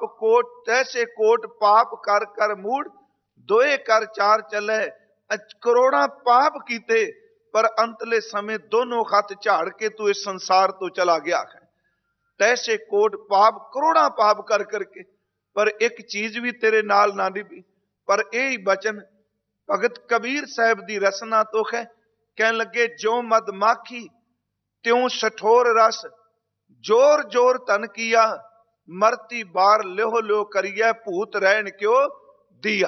कोट पाप कर कर मूड, दोए कर चार चले। करोड़ा पाप कीते पर अंतले समय दोनों हथ झाड़ के तू इस संसार तो चला गया है। तैसे कोट पाप, करोड़ा पाप कर करके, पर एक चीज भी तेरे नाल ना निभी। पर यही बचन भगत कबीर साहब की रसना तो है। कह लगे जो मधमाखी त्यों सठोर रस, जोर जोर तन किया, मरती बार ल्यो ल्यो करिए भूत रहन क्यों दिया।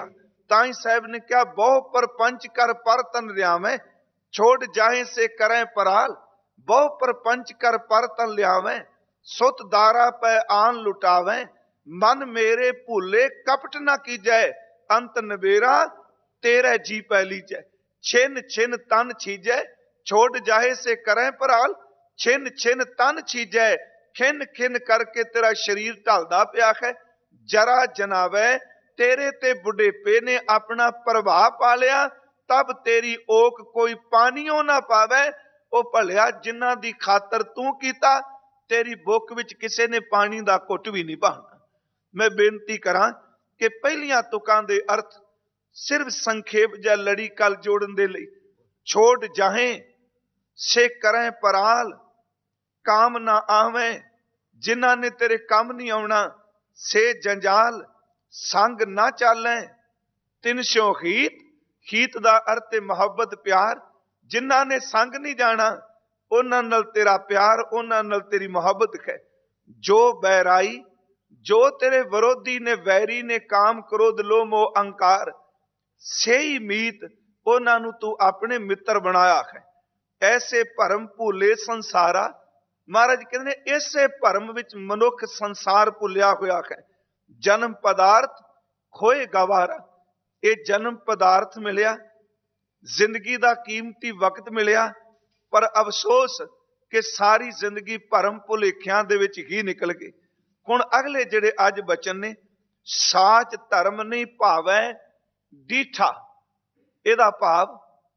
ताई साहब ने क्या बहु परपंच कर पर तन लियावें, छोड़ जाए से करें पराल। बहु परपंच कर पर तन लियावें, सुत दारा पे आन लुटावें। मन मेरे भूले कपट न कीजै, अंत नबेरा तेरे जी पै लीजै। छिन छिन तन छीजै, छोड़ जाए से करें पराल। छिन छिन तन छीजै, खिन खिन करके तेरा शरीर ढलदा पिया है। जरा जनावे तेरे ते बुढ़ेपे ने अपना प्रभाव पा लिया, तब तेरी ओक कोई पानियों ना पावे। ओ भलिया जिन्हां दी खातर तू कीता, तेरी बुक विच किसे ने पानी दा घुट भी नहीं पाना। मैं बेनती करा कि पहलियां तुकां दे अर्थ सिर्फ संखेप जा लड़ी कल जोड़न दे लई। छोड़ जाहे से करें पराल, काम ना आवे जिन्हां ने तेरे काम नहीं आउणा। से जंजाल संग ना चाले, तिन स्यों हीत। हीत दा अर्थ है मुहब्बत प्यार। जिन्हां ने संग नहीं जाना, उन्हां नाल तेरा प्यार, उन्हां नाल तेरी मुहब्बत है। जो बैराई, जो तेरे विरोधी ने वैरी ने काम क्रोध लोभ मोह अहंकार, सही मीत उन्हां नू तू अपने मित्र बनाया है। ऐसे भरम भूले संसारा, महाराज कहते हैं इसे भरम विच मनुख संसार भुलिया होया है। जन्म पदार्थ खोए गवारा, ये जन्म पदार्थ मिलिया, जिंदगी दा कीमती वक्त मिलिया, पर अफसोस कि सारी जिंदगी भरम भुलेखियां दे विच ही निकल गई। हुण अगले जिहड़े अज बचन ने, साच धर्म नहीं भावै डीठा। इहदा भाव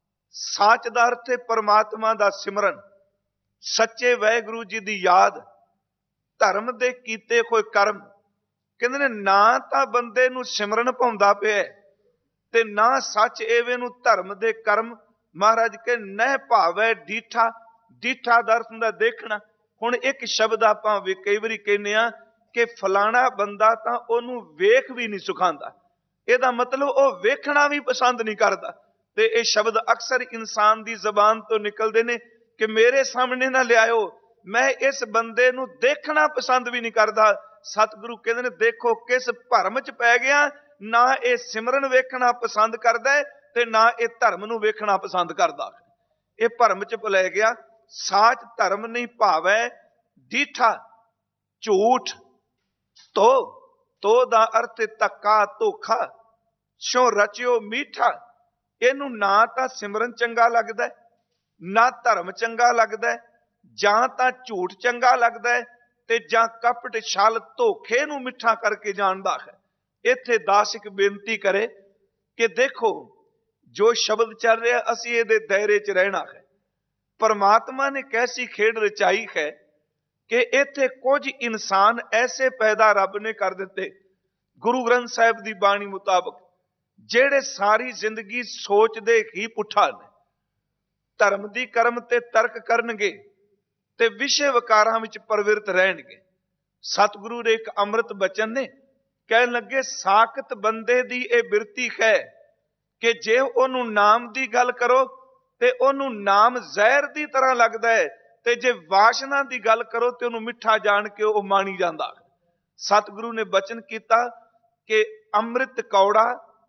साच दा अर्थ है परमात्मा दा सिमरन, सच्चे वाहिगुरू जी दी याद, धर्म दे कीते होए कर्म। कहंदे ने ना तां बंदे नूं सिमरन पाउंदा पिया ते ना सच एवे नूं धर्म दे कर्म। महाराज के नह भावै डीठा। डीठा दा अर्थ हुंदा देखना। हुण एक शब्द आपां वी कई वारी कहने आ कि फलाना बंदा तां ओनूं वेख भी नहीं सुखांदा। ਇਹਦਾ मतलब ਉਹ ਵੇਖਣਾ भी पसंद नहीं करता। ਤੇ ਇਹ शब्द अक्सर इंसान की जबान तो निकलते ने कि मेरे सामने ना लियाओ, मैं इस बंदे नूं देखना पसंद भी नहीं करता। सतगुरु कहते ने देखो किस भरम च पै गया, ना ये सिमरन वेखना पसंद करता है ते ना ये धर्म नूं वेखना पसंद करता। ये भरम च भुलै गया। साच धर्म नहीं भावै डीठा, झूठ तो दा अर्थ धक्का धोखा। स्यों रचियो मीठा, इनू ना तां सिमरन चंगा लगदा है, ना धर्म चंगा लगदा है, जां तां झूठ चंगा लगदा है ते जां कपट छल धोखे नू मिठा करके जानदा है। इत्थे दासिक बेनती करे कि देखो जो शब्द चल रहा असीं इहदे दायरे च रहना है। परमात्मा ने कैसी खेड रचाई है कि इत्थे कुछ इंसान ऐसे पैदा रब ने कर दिते गुरु ग्रंथ साहिब की बाणी मुताबक, जेड़े सारी जिंदगी सोचते ही पुठा ने, धर्म की कर्म ते तर्क करनगे ते विषय विकारां विच प्रवृत्त रहणगे। सतगुरु ने एक अमृत बचन ने कहन लगे, साकत बंदे दी ए बिरती है कि जे ओनू नाम की गल करो ते ओनू नाम जहर की तरह लगता है, ते जे वासना की गल करो तो ओनू मिठा जान के वह मानी जाता। सतगुरु ने बचन किया कि अमृत कौड़ा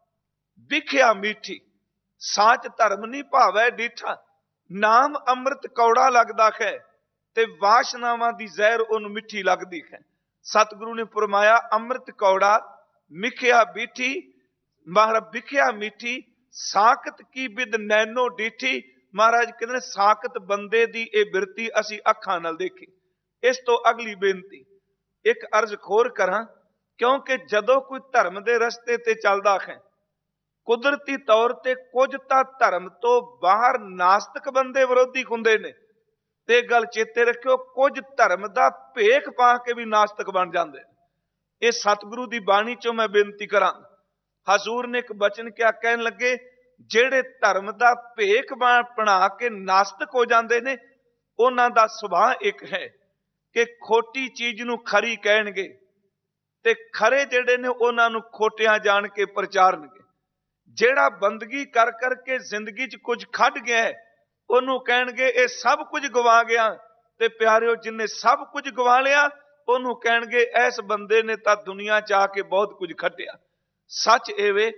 विख्या मीठी, साच धर्म नहीं भावै डीठा। नाम अमृत कौड़ा लगता है ते वासनावां दी जहर ओनू मिठी लगती है। सतगुरु ने फरमाया अमृत कौड़ा मिख्या बीठी, महाराज विख्या मीठी, साकत की बिद नैनो डीठी। महाराज कहते साकत बंदे दी ए बिरती असी अखां नाल देखी। इस तो अगली बेनती एक अर्ज खोर करा, क्योंकि जदों कोई धर्म के रस्ते ते चलदा है, कुदरती तौर ते कुछ तां धर्म तो बाहर नास्तिक बंदे विरोधी हुंदे ने, ते गल चेते रखियो कुछ धर्म का भेख पा के भी नास्तिक बन जाते। ये सतगुरु की बाणी चो मैं बेनती करा। हजूर ने एक बचन क्या कहन लगे, जेड़े धर्म का भेख बना के नास्तिक हो जाते ने, उन्हां दा सुभाव एक है कि खोटी चीज नूं खरी कहणगे ते खरे जेड़े ने उन्हां नूं खोटियां जान के प्रचारनगे। जेड़ा बंदगी कर करके जिंदगी च कुछ खड गया है, उन्होंने कहणगे ये सब कुछ गवा गया, ते प्यारिओ जिन्हें सब कुछ गवा लिया उन्होंने कहणगे इस बंदे ने तां दुनिया च आके बहुत कुछ खटिया। सच एवे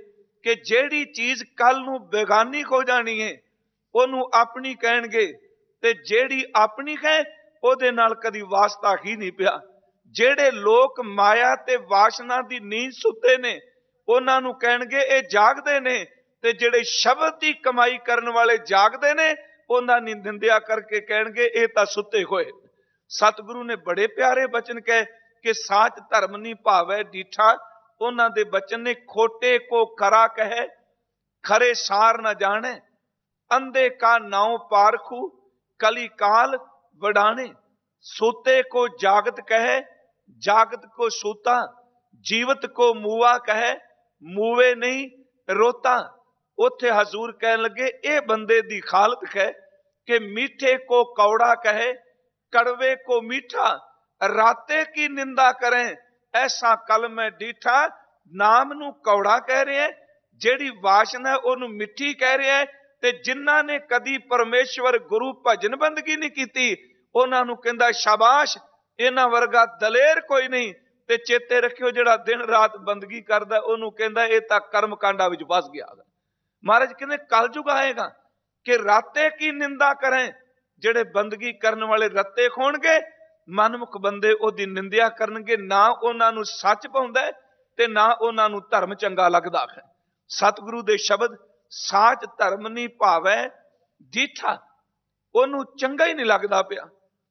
कि ਜਿਹੜੀ चीज कल नूं बेगानी हो जानी है ਉਹਨੂੰ अपनी कहणगे ते ਜਿਹੜੀ अपनी है ਉਹਦੇ ਨਾਲ कदी वास्ता ही नहीं पिया। ਜਿਹੜੇ लोग माया ते वासना दी नींद सुते ने ਉਹਨਾਂ ਨੂੰ ਕਹਿਣਗੇ ਇਹ ਜਾਗਦੇ ਨੇ, ਤੇ ਜਿਹੜੇ ਸ਼ਬਦ ਦੀ ਕਮਾਈ ਕਰਨ ਵਾਲੇ ਜਾਗਦੇ ਨੇ ਉਹਨਾਂ ਦੀ ਨਿੰਦਿਆ ਕਰਕੇ ਕਹਿਣਗੇ ਇਹ ਤਾਂ ਸੁੱਤੇ ਹੋਏ। ਸਤਿਗੁਰੂ ਨੇ ਬੜੇ ਪਿਆਰੇ ਬਚਨ ਕਹੇ ਕਿ ਸਾਚ ਧਰਮ ਨਹੀਂ ਭਾਵੈ ਡੀਠਾ। ਉਹਨਾਂ ਦੇ ਬਚਨ ਨੇ ਖੋਟੇ ਕੋ ਖਰਾ ਕਹੈ ਖਰੇ ਸਾਰ ਨਾ ਜਾਣੇ, ਅੰਧੇ ਕਾ ਨਾਉ ਪਾਰਖੂ ਕਲੀ ਕਾਲ ਵਡਾਣੇ। ਸੋਤੇ को जागत कहे जागत को सोता, जीवत को मूआ कहे मूवे नहीं रोता। उत्थे हजूर कहन लगे ये बंदे दी खालत है कि मीठे को कौड़ा कहे कड़वे को मीठा, राते की निंदा करें ऐसा कल में डीठा। नाम नू कौड़ा कह रहे हैं, जेड़ी वासना है ओनू मिठी कह रहे हैं, ते जिन्हां ने कदी परमेश्वर गुरु भजन बंदगी नहीं कीती ਉਹਨਾਂ ਨੂੰ ਕਹਿੰਦਾ ਸ਼ਾਬਾਸ਼, ਇਹਨਾਂ ਵਰਗਾ ਦਲੇਰ ਕੋਈ ਨਹੀਂ। ਤੇ ਚੇਤੇ ਰੱਖਿਓ ਜਿਹੜਾ ਦਿਨ ਰਾਤ ਬੰਦਗੀ ਕਰਦਾ ਉਹਨੂੰ ਕਹਿੰਦਾ ਇਹ ਤਾਂ ਕਰਮ ਕਾਂਡਾਂ ਵਿੱਚ ਫਸ ਗਿਆ। ਮਹਾਰਾਜ ਕਹਿੰਦੇ ਕਲਯੁਗ ਆਏਗਾ ਕਿ ਰਾਤੇ ਕੀ ਨਿੰਦਾ ਕਰੇ, ਜਿਹੜੇ ਬੰਦਗੀ ਕਰਨ ਵਾਲੇ ਰੱਤੇ ਖੋਣਗੇ ਮਨਮੁਖ ਬੰਦੇ ਉਹਦੀ ਨਿੰਦਿਆ ਕਰਨਗੇ। ਨਾ ਉਹਨਾਂ ਨੂੰ ਸੱਚ ਪਾਉਂਦਾ ਤੇ ਨਾ ਉਹਨਾਂ ਨੂੰ ਧਰਮ ਚੰਗਾ ਲੱਗਦਾ ਹੈ। ਸਤਿਗੁਰੂ ਦੇ ਸ਼ਬਦ ਸਾਚ ਧਰਮ ਨਹੀਂ ਭਾਵੈ ਡੀਠਾ, ਉਹਨੂੰ ਚੰਗਾ ਹੀ ਨਹੀਂ ਲੱਗਦਾ ਪਿਆ।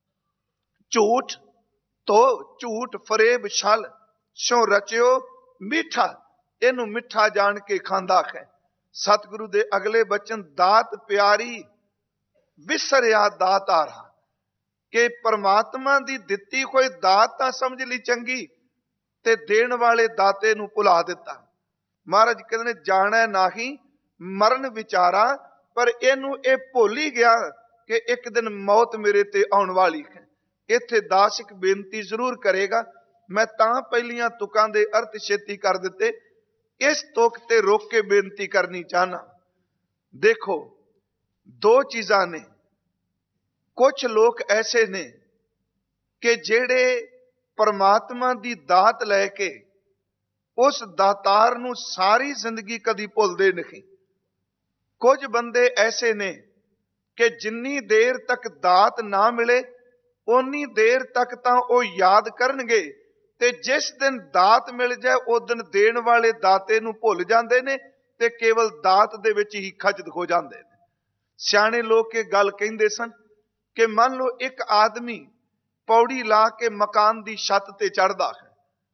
ਝੂਠ ਤੋ ਝੂਠ ਫਰੇਬ ਛਲ ਸੋ ਰਚਿਓ ਮਿੱਠਾ, ਇਹਨੂੰ ਮਿੱਠਾ ਜਾਣ ਕੇ ਖਾਂਦਾ ਹੈ। ਸਤਿਗੁਰੂ ਦੇ ਅਗਲੇ ਬਚਨ ਦਾਤ ਪਿਆਰੀ ਵਿਸਰਿਆ ਦਾਤਾਰਾ, ਕਿ ਪਰਮਾਤਮਾ ਦੀ ਦਿੱਤੀ ਕੋਈ ਦਾਤ ਤਾਂ ਸਮਝ ਲਈ ਚੰਗੀ ਤੇ ਦੇਣ ਵਾਲੇ ਦਾਤੇ ਨੂੰ ਭੁਲਾ ਦਿੱਤਾ। ਮਹਾਰਾਜ ਕਹਿੰਦੇ ਨੇ ਜਾਣੈ ਨਾਹੀ ਮਰਨ ਵਿਚਾਰਾ, ਪਰ ਇਹਨੂੰ ਇਹ ਭੁੱਲ ਹੀ ਗਿਆ ਕਿ ਇੱਕ ਦਿਨ ਮੌਤ ਮੇਰੇ ਤੇ ਆਉਣ ਵਾਲੀ ਹੈ। ਇੱਥੇ ਦਾਸ ਇੱਕ ਬੇਨਤੀ ਜ਼ਰੂਰ ਕਰੇਗਾ, ਮੈਂ ਤਾਂ ਪਹਿਲੀਆਂ ਤੁਕਾਂ ਦੇ ਅਰਥ ਛੇਤੀ ਕਰ ਦਿੱਤੇ, ਇਸ ਤੁਕ ਤੇ ਰੋਕ ਕੇ ਬੇਨਤੀ ਕਰਨੀ ਚਾਹਨਾ। ਦੇਖੋ ਦੋ ਚੀਜ਼ਾਂ ਨੇ। ਕੁਝ ਲੋਕ ਐਸੇ ਨੇ ਕਿ ਜਿਹੜੇ ਪਰਮਾਤਮਾ ਦੀ ਦਾਤ ਲੈ ਕੇ ਉਸ ਦਾਤਾਰ ਨੂੰ ਸਾਰੀ ਜ਼ਿੰਦਗੀ ਕਦੀ ਭੁੱਲਦੇ ਨਹੀਂ। ਕੁਝ ਬੰਦੇ ਐਸੇ ਨੇ ਕਿ ਜਿੰਨੀ ਦੇਰ ਤੱਕ ਦਾਤ ਨਾ ਮਿਲੇ ਓਨੀ ਦੇਰ ਤੱਕ ਤਾਂ ਉਹ ਯਾਦ ਕਰਨਗੇ, ਤੇ ਜਿਸ ਦਿਨ ਦਾਤ ਮਿਲ ਜਾਏ ਉਸ ਦਿਨ ਦੇਣ ਵਾਲੇ ਦਾਤੇ ਨੂੰ ਭੁੱਲ ਜਾਂਦੇ ਨੇ ਤੇ ਕੇਵਲ ਦਾਤ ਦੇ ਵਿੱਚ ਹੀ ਖਚਤ ਹੋ ਜਾਂਦੇ ਨੇ। ਸਿਆਣੇ ਲੋਕ ਇਹ ਗੱਲ ਕਹਿੰਦੇ ਸਨ ਕਿ ਮੰਨ ਲਓ ਇੱਕ ਆਦਮੀ ਪੌੜੀ ਲਾ ਕੇ ਮਕਾਨ ਦੀ ਛੱਤ ਤੇ ਚੜ੍ਹਦਾ ਹੈ,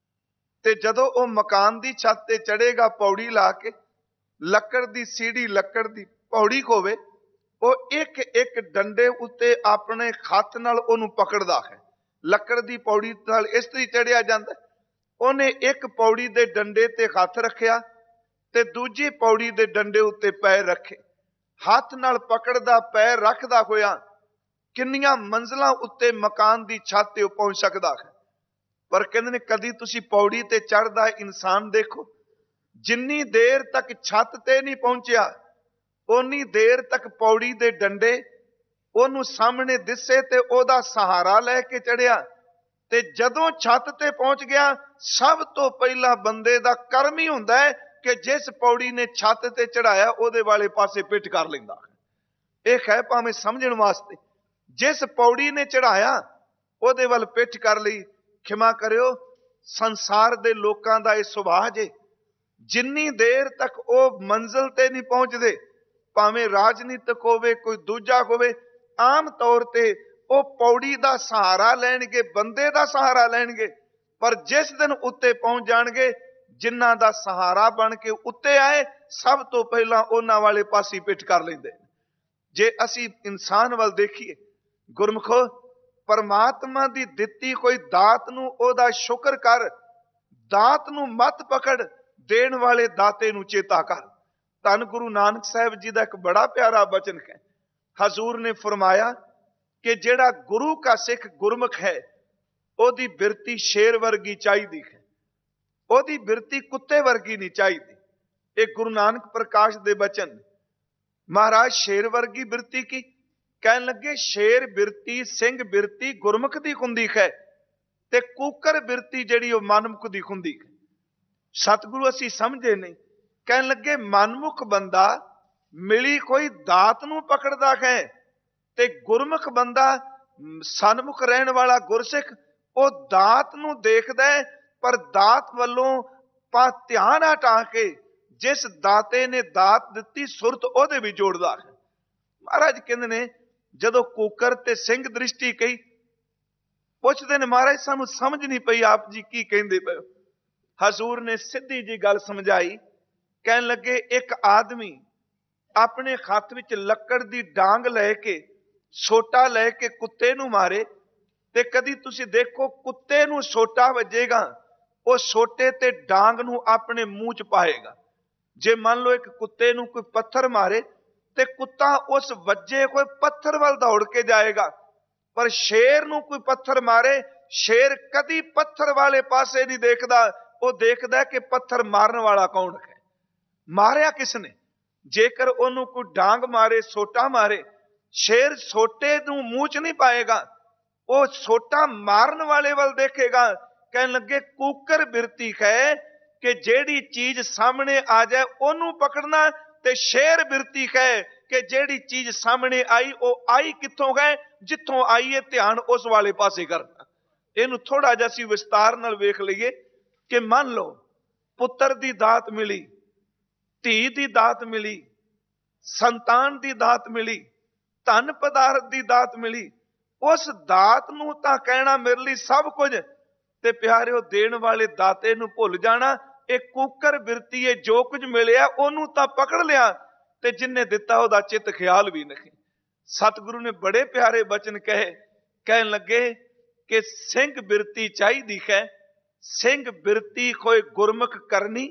ਤੇ ਜਦੋਂ ਉਹ ਮਕਾਨ ਦੀ ਛੱਤ ਤੇ ਚੜ੍ਹੇਗਾ ਪੌੜੀ ਲਾ ਕੇ, ਲੱਕੜ ਦੀ ਸੀੜੀ ਲੱਕੜ ਦੀ ਪੌੜੀ ਹੋਵੇ, ਉਹ ਇੱਕ ਇੱਕ ਡੰਡੇ ਉੱਤੇ ਆਪਣੇ ਹੱਥ ਨਾਲ ਉਹਨੂੰ ਪਕੜਦਾ ਹੈ। ਲੱਕੜ ਦੀ ਪੌੜੀ ਨਾਲ ਇਸ ਤਰ੍ਹਾਂ ਚੜਿਆ ਜਾਂਦਾ। ਉਹਨੇ ਇੱਕ ਪੌੜੀ ਦੇ ਡੰਡੇ ਤੇ ਹੱਥ ਰੱਖਿਆ ਤੇ ਦੂਜੀ ਪੌੜੀ ਦੇ ਡੰਡੇ ਉੱਤੇ ਪੈਰ ਰੱਖੇ। ਹੱਥ ਨਾਲ ਪਕੜਦਾ ਪੈਰ ਰੱਖਦਾ ਹੋਇਆ ਕਿੰਨੀਆਂ ਮੰਜ਼ਲਾਂ ਉੱਤੇ ਮਕਾਨ ਦੀ ਛੱਤ ਤੇ ਪਹੁੰਚ ਸਕਦਾ ਹੈ। ਪਰ ਕਹਿੰਦੇ ਨੇ ਕਦੀ ਤੁਸੀਂ ਪੌੜੀ ਤੇ ਚੜ੍ਹਦਾ ਇਨਸਾਨ ਦੇਖੋ, ਜਿੰਨੀ ਦੇਰ ਤੱਕ ਛੱਤ ਤੇ ਨਹੀਂ ਪਹੁੰਚਿਆ ਓਨੀ ਦੇਰ ਤੱਕ ਪੌੜੀ ਦੇ ਡੰਡੇ ਉਹਨੂੰ ਸਾਹਮਣੇ ਦਿਸੇ ਤੇ ਉਹਦਾ ਸਹਾਰਾ ਲੈ ਕੇ ਚੜਿਆ। ਤੇ ਜਦੋਂ ਛੱਤ ਤੇ ਪਹੁੰਚ ਗਿਆ ਸਭ ਤੋਂ ਪਹਿਲਾਂ ਬੰਦੇ ਦਾ ਕਰਮ ਹੀ ਹੁੰਦਾ ਹੈ ਕਿ ਜਿਸ ਪੌੜੀ ਨੇ ਛੱਤ ਤੇ ਚੜਾਇਆ ਉਹਦੇ ਵਾਲੇ ਪਾਸੇ ਪਿੱਠ ਕਰ ਲੈਂਦਾ। ਇਹ ਹੈ ਭਾਵੇਂ ਸਮਝਣ ਵਾਸਤੇ, ਜਿਸ ਪੌੜੀ ਨੇ ਚੜਾਇਆ ਉਹਦੇ ਵੱਲ ਪਿੱਠ ਕਰ ਲਈ। ਖਿਮਾ ਕਰਿਓ, ਸੰਸਾਰ ਦੇ ਲੋਕਾਂ ਦਾ ਇਹ ਸੁਭਾਅ ਜੇ, ਜਿੰਨੀ ਦੇਰ ਤੱਕ ਉਹ ਮੰਜ਼ਿਲ ਤੇ ਨਹੀਂ ਪਹੁੰਚਦੇ, ਭਾਵੇਂ ਰਾਜਨੀਤਿਕ ਹੋਵੇ ਕੋਈ ਦੂਜਾ ਹੋਵੇ, ਆਮ ਤੌਰ ਤੇ ਉਹ ਪੌੜੀ ਦਾ ਸਹਾਰਾ ਲੈਣਗੇ, ਬੰਦੇ ਦਾ ਸਹਾਰਾ ਲੈਣਗੇ। ਪਰ ਜਿਸ ਦਿਨ ਉੱਤੇ ਪਹੁੰਚ ਜਾਣਗੇ, ਜਿਨ੍ਹਾਂ ਦਾ ਸਹਾਰਾ ਬਣ ਕੇ ਉੱਤੇ ਆਏ ਸਭ ਤੋਂ ਪਹਿਲਾਂ ਉਹਨਾਂ ਵਾਲੇ ਪਾਸੇ ਪਿੱਠ ਕਰ ਲੈਂਦੇ। ਜੇ ਅਸੀਂ ਇਨਸਾਨ ਵੱਲ ਦੇਖੀਏ ਗੁਰਮੁਖੋ, ਪਰਮਾਤਮਾ ਦੀ ਦਿੱਤੀ ਕੋਈ ਦਾਤ ਨੂੰ ਉਹਦਾ ਸ਼ੁਕਰ ਕਰ, ਦਾਤ ਨੂੰ ਮਤ ਪਕੜ, ਦੇਣ ਵਾਲੇ ਦਾਤੇ ਨੂੰ ਚੇਤਾ ਕਰ। ਧੰਨ ਗੁਰੂ ਨਾਨਕ ਸਾਹਿਬ ਜੀ ਦਾ ਇੱਕ ਬੜਾ ਪਿਆਰਾ ਬਚਨ ਹੈ। ਹਜ਼ੂਰ ਨੇ ਫਰਮਾਇਆ ਕਿ ਜਿਹੜਾ ਗੁਰੂ ਕਾ ਸਿੱਖ ਗੁਰਮੁਖ ਹੈ ਉਹਦੀ ਬਿਰਤੀ ਸ਼ੇਰ ਵਰਗੀ ਚਾਹੀਦੀ ਹੈ, ਉਹਦੀ ਬਿਰਤੀ ਕੁੱਤੇ ਵਰਗੀ ਨਹੀਂ ਚਾਹੀਦੀ। ਇਹ ਗੁਰੂ ਨਾਨਕ ਪ੍ਰਕਾਸ਼ ਦੇ ਬਚਨ। ਮਹਾਰਾਜ ਸ਼ੇਰ ਵਰਗੀ ਬਿਰਤੀ ਕੀ ਕਹਿਣ ਲੱਗੇ? ਸ਼ੇਰ ਬਿਰਤੀ ਸਿੰਘ ਬਿਰਤੀ ਗੁਰਮੁਖ ਦੀ ਹੁੰਦੀ ਹੈ ਤੇ ਕੂਕਰ ਬਿਰਤੀ ਜਿਹੜੀ ਉਹ ਮਨਮੁਖ ਦੀ ਹੁੰਦੀ ਹੈ। ਸਤਿਗੁਰੂ ਅਸੀਂ ਸਮਝੇ ਨਹੀਂ, कहन लगे मनमुख बंदा मिली कोई दात नूं पकड़दा है ते गुरमुख बंदा सन्मुख रहन वाला गुरसिख वो दात नूं देखदा है पर दात वल्लों ध्यान हटा के जिस दाते ने दात दिती सुरत ओहदे भी जोड़दा है। महाराज कहंदे ने जदों कुकर ते सिंह दृष्टि कही पुछदे ने महाराज सानू समझ नहीं पई आप जी की कहंदे पए। हजूर ने सीधी जी गल समझाई। कहन लगे एक आदमी अपने हथ विच लकड़ दी डांग लैके सोटा लैके कुत्ते नूं मारे ते कदी तुसीं देखो कुत्ते नूं सोटा वजेगा वो सोटे ते डांग नूं अपने मूंह च पाएगा। जे मान लो एक कुत्ते नूं कोई पत्थर मारे ते कुत्ता उस वजे कोई पत्थर वाल दौड़ के जाएगा, पर शेर नूं कोई पत्थर मारे शेर कदी पत्थर वाले पासे नहीं देखदा, वो देखदा कि पत्थर मारन वाला कौन है, मारिया किसने। जेकर ओनू कोई डांग मारे सोटा मारे शेर सोटे नूं मूंह च नहीं पाएगा, वो सोटा मारन वाले वाल देखेगा। कहने लगे कुकर बिरती है कि जेड़ी चीज सामने आ जाए ओनू पकड़ना, ते शेर बिरती है कि जेड़ी चीज सामने आई वो आई कित्थों है, जिथों आई है ध्यान उस वाले पासे करना। इनू थोड़ा जिहा सी विस्तार नाल वेख लईए कि मान लो पुत्र दी दात मिली, धी दी दात मिली, संतान दी दात मिली, धन पदार्थ दी दात मिली, उस दात नूं तां कहना मेरे लिए सब कुछ, ते प्यारिओ देण वाले दाते नूं भुल जाना। एक कुकर बिरती है जो कुछ मिलिया ओनू तां पकड़ लिया ते जिन्ने दिता ओहदा चित ख्याल भी नहीं। सतगुरु ने बड़े प्यारे बचन कहे, कहन लगे कि सिंह बिरती चाहिदी है, सिंह बिरती कोई गुरमुख करनी,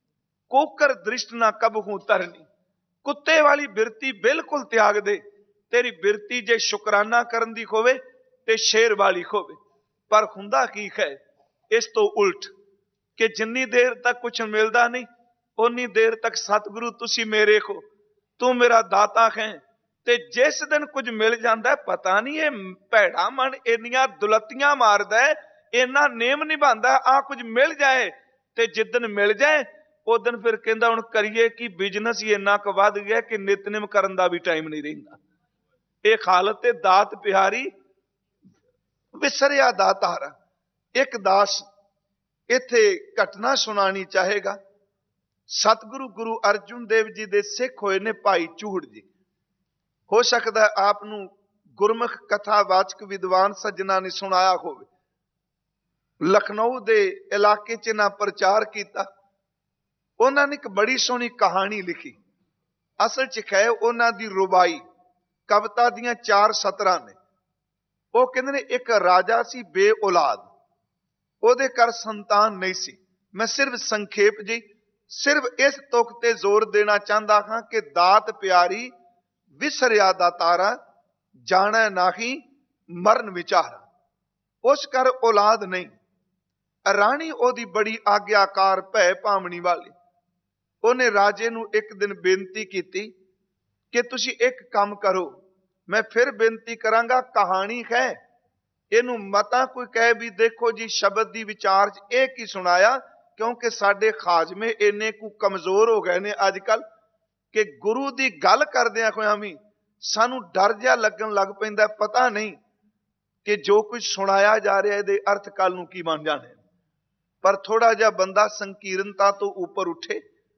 कुकर दृष्ट ना कबहू तरनी। कुत्ते वाली बिरती बिल्कुल त्याग दे, तेरी बिरती जे शुकराना करन दी होवे ते शेर वाली होवे। पर हुंदा की है इस तो उल्ट कि जिन्नी देर तक कुछ मिलता नहीं उन्नी देर तक सतगुरु तुसी मेरे को, तू मेरा दाता है, ते जिस दिन कुछ मिल जाता है पता नहीं ये भैड़ा मन इन्नियां दुलतियां मारदा है, इन्ना नेम निभांदा आ कुछ मिल जाए, ते जिदन मिल जाए उस दिन फिर कहंदा हुण करिए कि बिजनेस ही इन्ना क वध गया कि नितनेम करन दा भी टाइम नहीं रहिंदा। ये हालत है दात प्यारी विसरिया दातार। एक दास इथे घटना सुनानी चाहेगा। सतगुरु गुरु अर्जुन देव जी दे सिख होए ने भाई चूहड़ जी। हो सकता है आपनू गुरमुख कथावाचक विद्वान सज्जना ने सुनाया होवे। लखनऊ दे इलाके च ना प्रचार किया, उन्होंने एक बड़ी सोहनी कहानी लिखी। असल च है उन्हों दी रुबाई कविता दियां 4 सतरां ने। वो कहते ने एक राजा सी बे औलाद, ओदे घर संतान नहीं सी। मैं सिर्फ संखेप जी सिर्फ इस तुक ते जोर देना चाहता हाँ कि दात प्यारी विसरिया दातारा, जाना नाही मरण विचारा। उस घर औलाद नहीं, राणी ओदी बड़ी आग्याकार भै भामणी वाली। उन्हें राजे नूं एक दिन बेनती की कि तुसी एक काम करो, मैं फिर बेनती करांगा, कहानी है इनू मता कोई कहे भी देखो जी शब्द दी विचार च एक ही सुनाया, क्योंकि साडे खाजमे इन्ने को कमजोर हो गए ने अजकल कि गुरु दी गल करदियां होइयां भी सानू डर जिहा लगन लग पैंदा, पता नहीं कि जो कुछ सुनाया जा रहा है अर्थ कल नूं की बन जाने। पर थोड़ा जिहा बंदा संकीर्णता तो ऊपर उठे,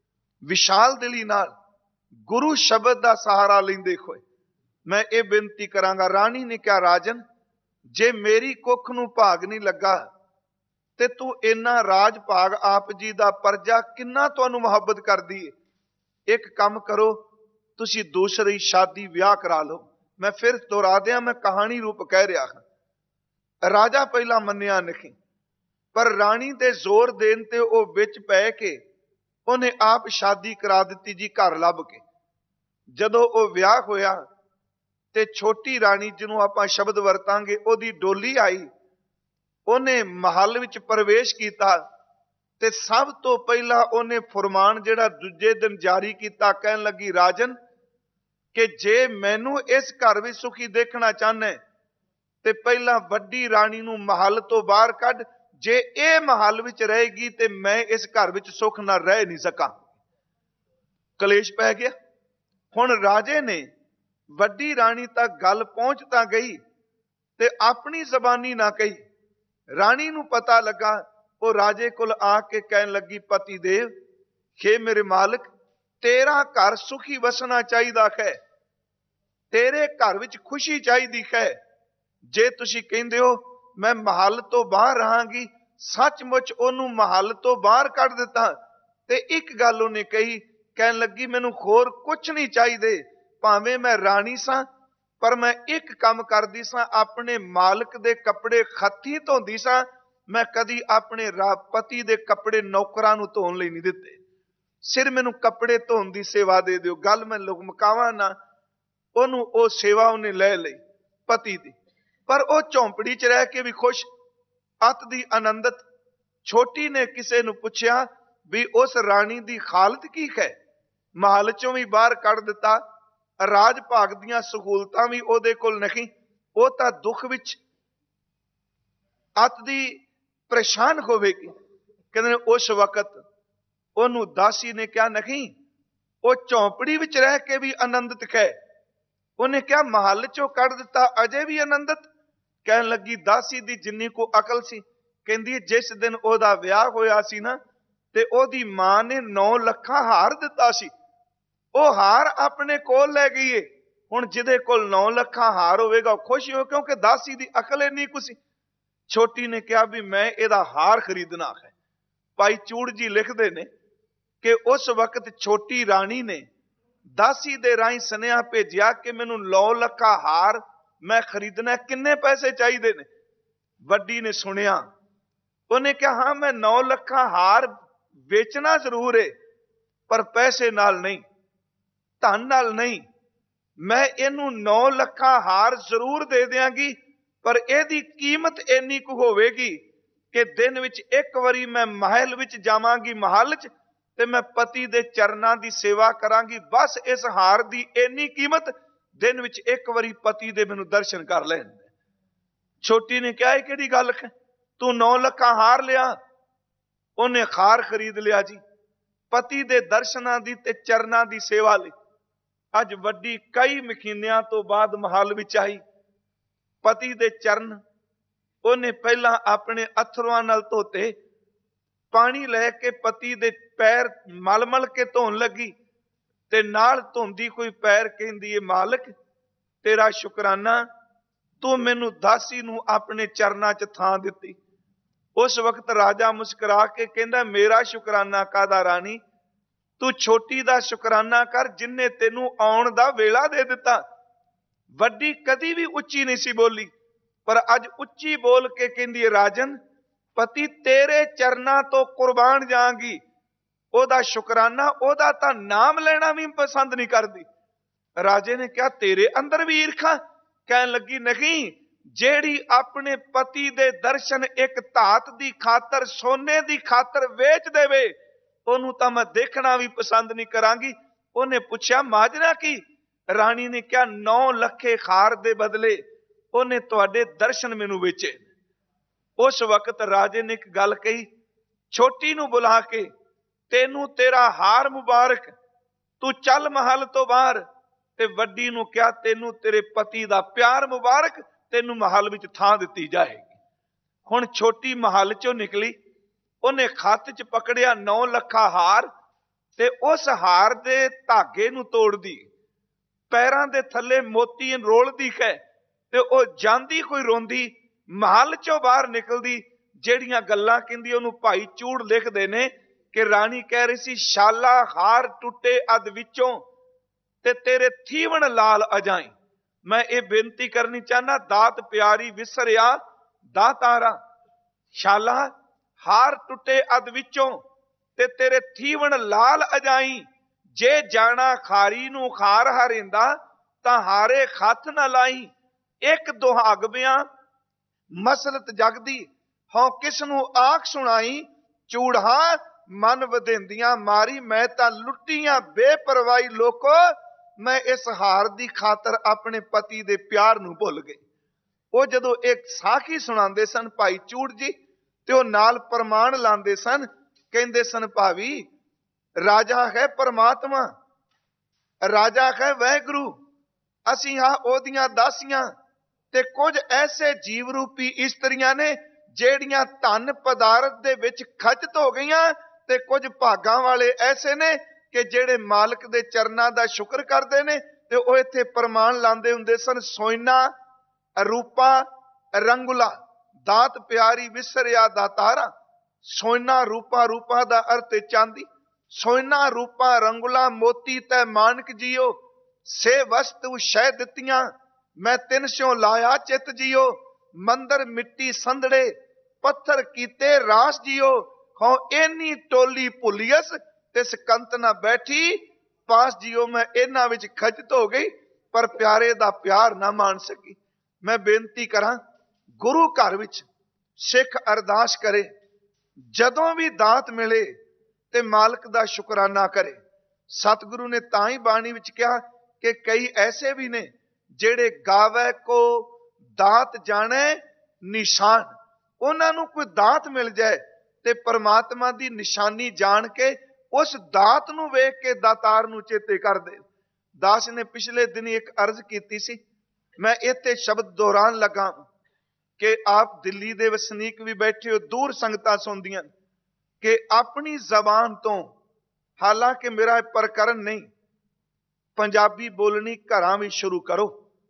विशाल दिली नाल गुरु शब्द का सहारा लेंदे होए मैं ये बेनती करांगा। राणी ने कहा, राजन जे मेरी कुख नूं भाग नहीं लगा ते तू इन्ना राज भाग आप जी दा परजा किन्ना तुहानू मुहब्बत कर दी है, एक काम करो तुसी दूसरी शादी विआह करा लो। मैं फिर दोहरा दिया, मैं कहानी रूप कह रहा हाँ। राजा पहला मन्निया नहीं, पर राणी दे जोर देन ते ओ विच पै के उन्हें आप शादी करा दी जी घर लभ के। जदों ओ विआह होया ते छोटी राणी जिन्हों आपां शब्द वरतांगे ओदी डोली आई, उन्हें महल विच प्रवेश किया ते सब तो पहला उन्हें फरमान जिहड़ा दूजे दिन जारी किया, कहन लगी राजन कि जे मैनू इस घर विच सुखी देखना चाहना ते पहला वड्डी राणी नूं महल तो बाहर कढ, जे ये महल विच रहेगी ते मैं इस घर विच सुख ना रह नहीं सका। ਕਲੇਸ਼ ਪੈ ਗਿਆ। ਹੁਣ ਰਾਜੇ ਨੇ ਵੱਡੀ ਰਾਣੀ ਤੱਕ ਗੱਲ ਪਹੁੰਚ ਤਾਂ ਗਈ ਤੇ ਆਪਣੀ ਜ਼ਬਾਨੀ ਨਾ ਕਹੀ। ਰਾਣੀ ਨੂੰ ਪਤਾ ਲੱਗਾ, ਉਹ ਰਾਜੇ ਕੋਲ ਆ ਕੇ ਕਹਿਣ ਲੱਗੀ, ਪਤੀ ਦੇਵ, हे ਮੇਰੇ ਮਾਲਕ, ਤੇਰਾ ਘਰ ਸੁਖੀ ਵਸਣਾ ਚਾਹੀਦਾ ਹੈ, ਤੇਰੇ ਘਰ ਵਿੱਚ ਖੁਸ਼ੀ ਚਾਹੀਦੀ ਹੈ। ਜੇ ਤੁਸੀਂ ਕਹਿੰਦੇ ਹੋ ਮੈਂ ਮਹੱਲ ਤੋਂ ਬਾਹਰ ਰਹਾਂਗੀ, ਸੱਚਮੁੱਚ ਉਹਨੂੰ ਮਹੱਲ ਤੋਂ ਬਾਹਰ ਕੱਢ ਦਿੱਤਾ। ਤੇ ਇੱਕ ਗੱਲ ਉਹਨੇ ਕਹੀ, ਕਹਿਣ ਲੱਗੀ, ਮੈਨੂੰ ਹੋਰ ਕੁਛ ਨਹੀਂ ਚਾਹੀਦੇ, ਭਾਵੇਂ ਮੈਂ ਰਾਣੀ ਸਾਂ, ਪਰ ਮੈਂ ਇੱਕ ਕੰਮ ਕਰਦੀ ਸਾਂ, ਆਪਣੇ ਮਾਲਕ ਦੇ ਕੱਪੜੇ ਹੱਥੀਂ ਧੋਂਦੀ ਸਾਂ। ਮੈਂ ਕਦੀ ਆਪਣੇ ਪਤੀ ਦੇ ਕੱਪੜੇ ਨੌਕਰਾਂ ਨੂੰ ਧੋਣ ਲਈ ਨਹੀਂ ਦਿੱਤੇ। ਸਿਰ ਮੈਨੂੰ ਕੱਪੜੇ ਧੋਣ ਦੀ ਸੇਵਾ ਦੇ ਦਿਓ। ਗੱਲ ਮੈਂ ਮੁਕਾਵਾਂ ਨਾ, ਉਹਨੂੰ ਉਹ ਸੇਵਾ ਉਹਨੇ ਲੈ ਲਈ ਪਤੀ ਦੀ। ਪਰ ਉਹ ਝੌਂਪੜੀ 'ਚ ਰਹਿ ਕੇ ਵੀ ਖੁਸ਼, ਅਤ ਦੀ ਆਨੰਦਤ। ਛੋਟੀ ਨੇ ਕਿਸੇ ਨੂੰ ਪੁੱਛਿਆ ਵੀ ਉਸ ਰਾਣੀ ਦੀ ਹਾਲਤ ਕੀ ਹੈ। ਮਹੱਲ ਚੋਂ ਵੀ ਬਾਹਰ ਕੱਢ ਦਿੱਤਾ, ਰਾਜ ਭਾਗ ਦੀਆਂ ਸਹੂਲਤਾਂ ਵੀ ਉਹਦੇ ਕੋਲ ਨਹੀਂ। ਉਹ ਤਾਂ ਦੁੱਖ ਵਿੱਚ ਅਤ ਦੀ ਪਰੇਸ਼ਾਨ ਹੋਵੇਗੀ। ਕਹਿੰਦੇ ਉਸ ਵਕਤ ਉਹਨੂੰ ਦਾਸੀ ਨੇ ਕਿਹਾ, ਨਹੀਂ, ਉਹ ਝੌਂਪੜੀ ਵਿੱਚ ਰਹਿ ਕੇ ਵੀ ਆਨੰਦਿਤ ਹੈ। ਉਹਨੇ ਕਿਹਾ ਮਹੱਲ ਚੋਂ ਕੱਢ ਦਿੱਤਾ, ਅਜੇ ਵੀ ਆਨੰਦਿਤ। ਕਹਿਣ ਲੱਗੀ, ਦਾਸੀ ਦੀ ਜਿੰਨੀ ਕੋ ਅਕਲ ਸੀ, ਕਹਿੰਦੀ ਜਿਸ ਦਿਨ ਉਹਦਾ ਵਿਆਹ ਹੋਇਆ ਸੀ ਨਾ, ਤੇ ਉਹਦੀ ਮਾਂ ਨੇ 9 ਲੱਖਾਂ ਹਾਰ ਦਿੱਤਾ ਸੀ, ਉਹ ਹਾਰ ਆਪਣੇ ਕੋਲ ਲੈ ਗਈ ਏ। ਹੁਣ ਜਿਹਦੇ ਕੋਲ 9 ਲੱਖਾਂ ਹਾਰ ਹੋਵੇਗਾ ਉਹ ਖੁਸ਼ ਹੋ, ਕਿਉਂਕਿ ਦਾਸੀ ਦੀ ਅਕਲ ਇੰਨੀ ਕੁ ਸੀ। ਛੋਟੀ ਨੇ ਕਿਹਾ ਵੀ ਮੈਂ ਇਹਦਾ ਹਾਰ ਖਰੀਦਣਾ ਹੈ। ਭਾਈ ਚੂੜ ਜੀ ਲਿਖਦੇ ਨੇ ਕਿ ਉਸ ਵਕਤ ਛੋਟੀ ਰਾਣੀ ਨੇ ਦਾਸੀ ਦੇ ਰਾਹੀਂ ਸੁਨੇਹਾ ਭੇਜਿਆ ਕਿ ਮੈਨੂੰ 9 ਲੱਖਾਂ ਹਾਰ ਮੈਂ ਖਰੀਦਣਾ, ਕਿੰਨੇ ਪੈਸੇ ਚਾਹੀਦੇ ਨੇ। ਵੱਡੀ ਨੇ ਸੁਣਿਆ, ਉਹਨੇ ਕਿਹਾ ਹਾਂ ਮੈਂ 9 ਲੱਖਾਂ ਹਾਰ ਵੇਚਣਾ ਜ਼ਰੂਰ ਏ, ਪਰ ਪੈਸੇ ਨਾਲ ਨਹੀਂ, ਧਨ ਨਾਲ ਨਹੀਂ। ਮੈਂ ਇਹਨੂੰ 9 ਲੱਖਾਂ ਹਾਰ ਜ਼ਰੂਰ ਦੇ ਦਿਆਂਗੀ, ਪਰ ਇਹਦੀ ਕੀਮਤ ਇੰਨੀ ਕੁ ਹੋਵੇਗੀ ਕਿ ਦਿਨ ਵਿੱਚ ਇੱਕ ਵਾਰੀ ਮੈਂ ਮਹਿਲ ਵਿੱਚ ਜਾਵਾਂਗੀ, ਮਹੱਲ 'ਚ, ਤੇ ਮੈਂ ਪਤੀ ਦੇ ਚਰਨਾਂ ਦੀ ਸੇਵਾ ਕਰਾਂਗੀ। ਬਸ ਇਸ ਹਾਰ ਦੀ ਇੰਨੀ ਕੀਮਤ, ਦਿਨ ਵਿੱਚ ਇੱਕ ਵਾਰੀ ਪਤੀ ਦੇ ਮੈਨੂੰ ਦਰਸ਼ਨ ਕਰ ਲੈਣ। ਛੋਟੀ ਨੇ ਕਿਹਾ ਇਹ ਕਿਹੜੀ ਗੱਲ ਹੈ, ਤੂੰ 9 ਲੱਖਾਂ ਹਾਰ ਲਿਆ। ਉਹਨੇ ਹਾਰ ਖਰੀਦ ਲਿਆ ਜੀ, ਪਤੀ ਦੇ ਦਰਸ਼ਨਾਂ ਦੀ ਤੇ ਚਰਨਾਂ ਦੀ ਸੇਵਾ ਲਈ। ਅੱਜ ਵੱਡੀ ਕਈ ਮਹੀਨਿਆਂ ਤੋਂ ਬਾਅਦ ਮਹੱਲ ਵਿੱਚ ਆਈ। ਪਤੀ ਦੇ ਚਰਨ ਉਹਨੇ ਪਹਿਲਾਂ ਆਪਣੇ ਅਥਰੂਆਂ ਨਾਲ ਧੋਤੇ, ਪਾਣੀ ਲੈ ਕੇ ਪਤੀ ਦੇ ਪੈਰ ਮਲ ਮਲ ਕੇ ਧੋਣ ਲੱਗੀ, ਤੇ ਨਾਲ ਧੋਂਦੀ ਕੋਈ ਪੈਰ ਕਹਿੰਦੀ ਏ, ਮਾਲਕ ਤੇਰਾ ਸ਼ੁਕਰਾਨਾ, ਤੂੰ ਮੈਨੂੰ ਦਾਸੀ ਨੂੰ ਆਪਣੇ ਚਰਨਾਂ 'ਚ ਥਾਂ ਦਿੱਤੀ। ਉਸ ਵਕਤ ਰਾਜਾ ਮੁਸਕਰਾ ਕੇ ਕਹਿੰਦਾ, ਮੇਰਾ ਸ਼ੁਕਰਾਨਾ ਕਾਹਦਾ ਰਾਣੀ, ਤੂੰ ਛੋਟੀ ਦਾ ਸ਼ੁਕਰਾਨਾ ਕਰ ਜਿਨਨੇ ਤੈਨੂੰ ਆਉਣ ਦਾ ਵੇਲਾ ਦੇ ਦਿੱਤਾ। ਵੱਡੀ ਕਦੀ ਵੀ ਉੱਚੀ ਨਹੀਂ ਸੀ ਬੋਲੀ, ਪਰ ਅੱਜ ਉੱਚੀ ਬੋਲ ਕੇ ਕਹਿੰਦੀ ਹੈ, ਰਾਜਨ, ਪਤੀ ਤੇਰੇ ਚਰਨਾਂ ਤੋਂ ਕੁਰਬਾਨ ਜਾਵਾਂਗੀ। ਉਹਦਾ ਸ਼ੁਕਰਾਨਾ, ਉਹਦਾ ਤਾਂ ਨਾਮ ਲੈਣਾ ਵੀ ਪਸੰਦ ਨਹੀਂ ਕਰਦੀ। ਰਾਜੇ ਨੇ ਕਿਹਾ ਤੇਰੇ ਅੰਦਰ ਵੀ ਈਰਖਾ? ਕਹਿਣ ਲੱਗੀ, ਨਹੀਂ, ਜਿਹੜੀ ਆਪਣੇ ਪਤੀ ਦੇ ਦਰਸ਼ਨ ਇੱਕ ਧਾਤ ਦੀ ਖਾਤਰ, ਸੋਨੇ ਦੀ ਖਾਤਰ ਵੇਚ ਦੇਵੇ, ਉਹਨੂੰ ਤਾਂ ਮੈਂ ਦੇਖਣਾ ਵੀ ਪਸੰਦ ਨਹੀਂ ਕਰਾਂਗੀ। ਉਹਨੇ ਪੁੱਛਿਆ ਮਾਜਰਾ ਕੀ? ਰਾਣੀ ਨੇ ਕਿਹਾ 9 ਲੱਖੇ ਹਾਰ ਦੇ ਬਦਲੇ ਉਹਨੇ ਤੁਹਾਡੇ ਦਰਸ਼ਨ ਮੈਨੂੰ ਵੇਚੇ। ਉਸ ਵਕਤ ਰਾਜੇ ਨੇ ਇੱਕ ਗੱਲ ਕਹੀ, ਛੋਟੀ ਨੂੰ ਬੁਲਾ ਕੇ, ਤੈਨੂੰ ਤੇਰਾ ਹਾਰ ਮੁਬਾਰਕ, ਤੂੰ ਚੱਲ ਮਹੱਲ ਤੋਂ ਬਾਹਰ। ਤੇ ਵੱਡੀ ਨੂੰ ਕਿਹਾ, ਤੈਨੂੰ ਤੇਰੇ ਪਤੀ ਦਾ ਪਿਆਰ ਮੁਬਾਰਕ, ਤੈਨੂੰ ਮਹੱਲ ਵਿੱਚ ਥਾਂ ਦਿੱਤੀ ਜਾਏਗੀ। ਹੁਣ ਛੋਟੀ ਮਹੱਲ ਚੋਂ ਨਿਕਲੀ, ਉਹਨੇ ਹੱਥ 'ਚ ਪਕੜਿਆ 9 ਲੱਖਾਂ ਹਾਰ, ਤੇ ਉਸ ਹਾਰ ਦੇ ਧਾਗੇ ਨੂੰ ਤੋੜਦੀ, ਪੈਰਾਂ ਦੇ ਥੱਲੇ ਮੋਤੀ ਰੋਲਦੀ ਹੈ, ਤੇ ਉਹ ਜਾਂਦੀ ਕੋਈ ਰੋਂਦੀ, ਮਹੱਲ ਚੋਂ ਬਾਹਰ ਨਿਕਲਦੀ। ਜਿਹੜੀਆਂ ਗੱਲਾਂ ਕਹਿੰਦੀ ਉਹਨੂੰ ਭਾਈ ਚੂੜ ਲਿਖਦੇ ਨੇ ਕਿ ਰਾਣੀ ਕਹਿ ਰਹੀ ਸੀ, ਸ਼ਾਲਾ ਹਾਰ ਟੁੱਟੇ ਅਧ ਵਿੱਚੋਂ, ਤੇ ਤੇਰੇ ਥੀਵਣ ਲਾਲ ਅਜਾਈ। ਮੈਂ ਇਹ ਬੇਨਤੀ ਕਰਨੀ ਚਾਹਨਾ, ਦਾਤ ਪਿਆਰੀ ਵਿਸਰਿਆ ਦਾਤਾਰਾ, ਸ਼ਾਲਾ ਹਾਰ ਟੁੱਟੇ ਅਧ ਵਿੱਚੋਂ, ਤੇ ਤੇਰੇ ਥੀਵਣ ਲਾਲ ਅਜਾਈ। ਜੇ ਜਾਣਾ ਖਾਰੀ ਨੂੰ ਖਾਰ ਹਰਿੰਦਾ, ਤਾਂ ਹਾਰੇ ਹੱਥ ਨਾ ਲਾਈ। ਇੱਕ ਦੁਹਾਗ ਬਿਆਂ ਮਸਲਤ ਜਗਦੀ, ਹਉ ਕਿਸ ਨੂੰ ਆਖ ਸੁਣਾਈ। ਚੂੜਾਂ ਮਨ ਵਧੇਂਦੀਆਂ ਮਾਰੀ, ਮੈਂ ਤਾਂ ਲੁੱਟੀਆਂ ਬੇਪਰਵਾਹੀ ਲੋਕੋ, ਮੈਂ ਇਸ ਹਾਰ ਦੀ ਖਾਤਰ ਆਪਣੇ ਪਤੀ ਦੇ ਪਿਆਰ ਨੂੰ ਭੁੱਲ ਗਈ। ਉਹ ਜਦੋਂ ਇੱਕ ਸਾਖੀ ਸੁਣਾਉਂਦੇ ਸਨ ਭਾਈ ਚੂੜ ਜੀ, ਤੇ ਉਹ ਨਾਲ ਪ੍ਰਮਾਣ ਲਾਉਂਦੇ ਸਨ। ਕਹਿੰਦੇ ਸਨ, ਭਾਵੀ ਰਾਜਾ ਹੈ ਪਰਮਾਤਮਾ, राजा कहे वाहिगुरु असीं हाँ ओदियां दासियां ते कुछ ऐसे जीव रूपी इस्त्रियां ने ਜਿਹੜੀਆਂ ਧਨ ਪਦਾਰਥ ਦੇ ਵਿੱਚ ਖਚਤ ਹੋ ਗਈਆਂ ਤੇ ਕੁਝ ਭਾਗਾਂ ਵਾਲੇ ਐਸੇ ਨੇ ਕਿ ਜਿਹੜੇ ਮਾਲਕ ਦੇ ਚਰਨਾਂ ਦਾ ਸ਼ੁਕਰ ਕਰਦੇ ਨੇ ਤੇ ਉਹ ਇੱਥੇ ਪ੍ਰਮਾਣ ਲਾਉਂਦੇ ਹੁੰਦੇ ਸਨ। ਸੋਇਨਾ ਰੂਪਾ ਰੰਗੁਲਾ ਦਾਤ ਪਿਆਰੀ ਵਿਸਰਿਆ ਦਾਤਾਰਾ। ਸੋਇਨਾ ਰੂਪਾ, ਰੂਪਾ ਦਾ ਅਰਥ ਹੈ ਚਾਂਦੀ। ਸੋਇਨਾ ਰੂਪਾ ਰੰਗੁਲਾ ਮੋਤੀ ਤੈ ਮਾਨਕ ਜੀਓ ਸੇ ਵਸਤੂ ਸ਼ੈ ਦਿੱਤੀਆਂ ਮੈਂ ਤਿੰਨ ਸਿਓ ਲਾਇਆ ਚਿਤ ਜੀਓ ਮੰਦਰ ਮਿੱਟੀ ਸੰਧੜੇ ਪੱਥਰ ਕੀਤੇ ਰਾਸ ਜੀਓ ਹੋ ਇੰਨੀ ਟੋਲੀ ਭੁੱਲੀਅਸ ਤੇ ਸਕੰਤ ਨਾ ਬੈਠੀ ਪਾਸ ਜੀਓ। ਮੈਂ ਇਹਨਾਂ ਵਿੱਚ ਖਚਤ ਹੋ ਗਈ ਪਰ ਪਿਆਰੇ ਦਾ ਪਿਆਰ ਨਾ ਮਾਣ ਸਕੀ। ਮੈਂ ਬੇਨਤੀ ਕਰਾਂ ਗੁਰੂ ਘਰ ਵਿੱਚ ਸਿੱਖ ਅਰਦਾਸ ਕਰੇ ਜਦੋਂ ਵੀ ਦਾਤ ਮਿਲੇ ਤੇ ਮਾਲਕ ਦਾ ਸ਼ੁਕਰਾਨਾ ਕਰੇ। ਸਤਿਗੁਰੂ ਨੇ ਤਾਂ ਹੀ ਬਾਣੀ ਵਿੱਚ ਕਿਹਾ ਕਿ ਕਈ ਐਸੇ ਵੀ ਨੇ ਜਿਹੜੇ ਗਾਵੇ ਕੋ ਦਾਤ ਜਾਣੇ ਨਿਸ਼ਾਨ। ਉਹਨਾਂ ਨੂੰ ਕੋਈ ਦਾਤ ਮਿਲ ਜਾਏ ਤੇ ਪਰਮਾਤਮਾ ਦੀ ਨਿਸ਼ਾਨੀ ਜਾਣ ਕੇ ਉਸ ਦਾਤ ਨੂੰ ਵੇਖ ਕੇ ਦਾਤਾਰ ਨੂੰ ਚੇਤੇ ਕਰਦੇ। ਦਾਸ ਨੇ ਪਿਛਲੇ ਦਿਨੀ ਇੱਕ ਅਰਜ਼ ਕੀਤੀ ਸੀ, ਮੈਂ ਇੱਥੇ ਸ਼ਬਦ ਦੌਰਾਨ ਲੱਗਾ ਕਿ ਆਪ ਦਿੱਲੀ ਦੇ ਵਸਨੀਕ ਵੀ ਬੈਠੇ ਹੋ, ਦੂਰ ਸੰਗਤਾਂ ਸੁਣਦੀਆਂ ਕਿ ਆਪਣੀ ਜ਼ਬਾਨ ਤੋਂ, ਹਾਲਾਂਕਿ ਮੇਰਾ ਇਹ ਪ੍ਰਕਰਨ ਨਹੀਂ, ਪੰਜਾਬੀ ਬੋਲਣੀ ਘਰਾਂ ਵਿੱਚ ਸ਼ੁਰੂ ਕਰੋ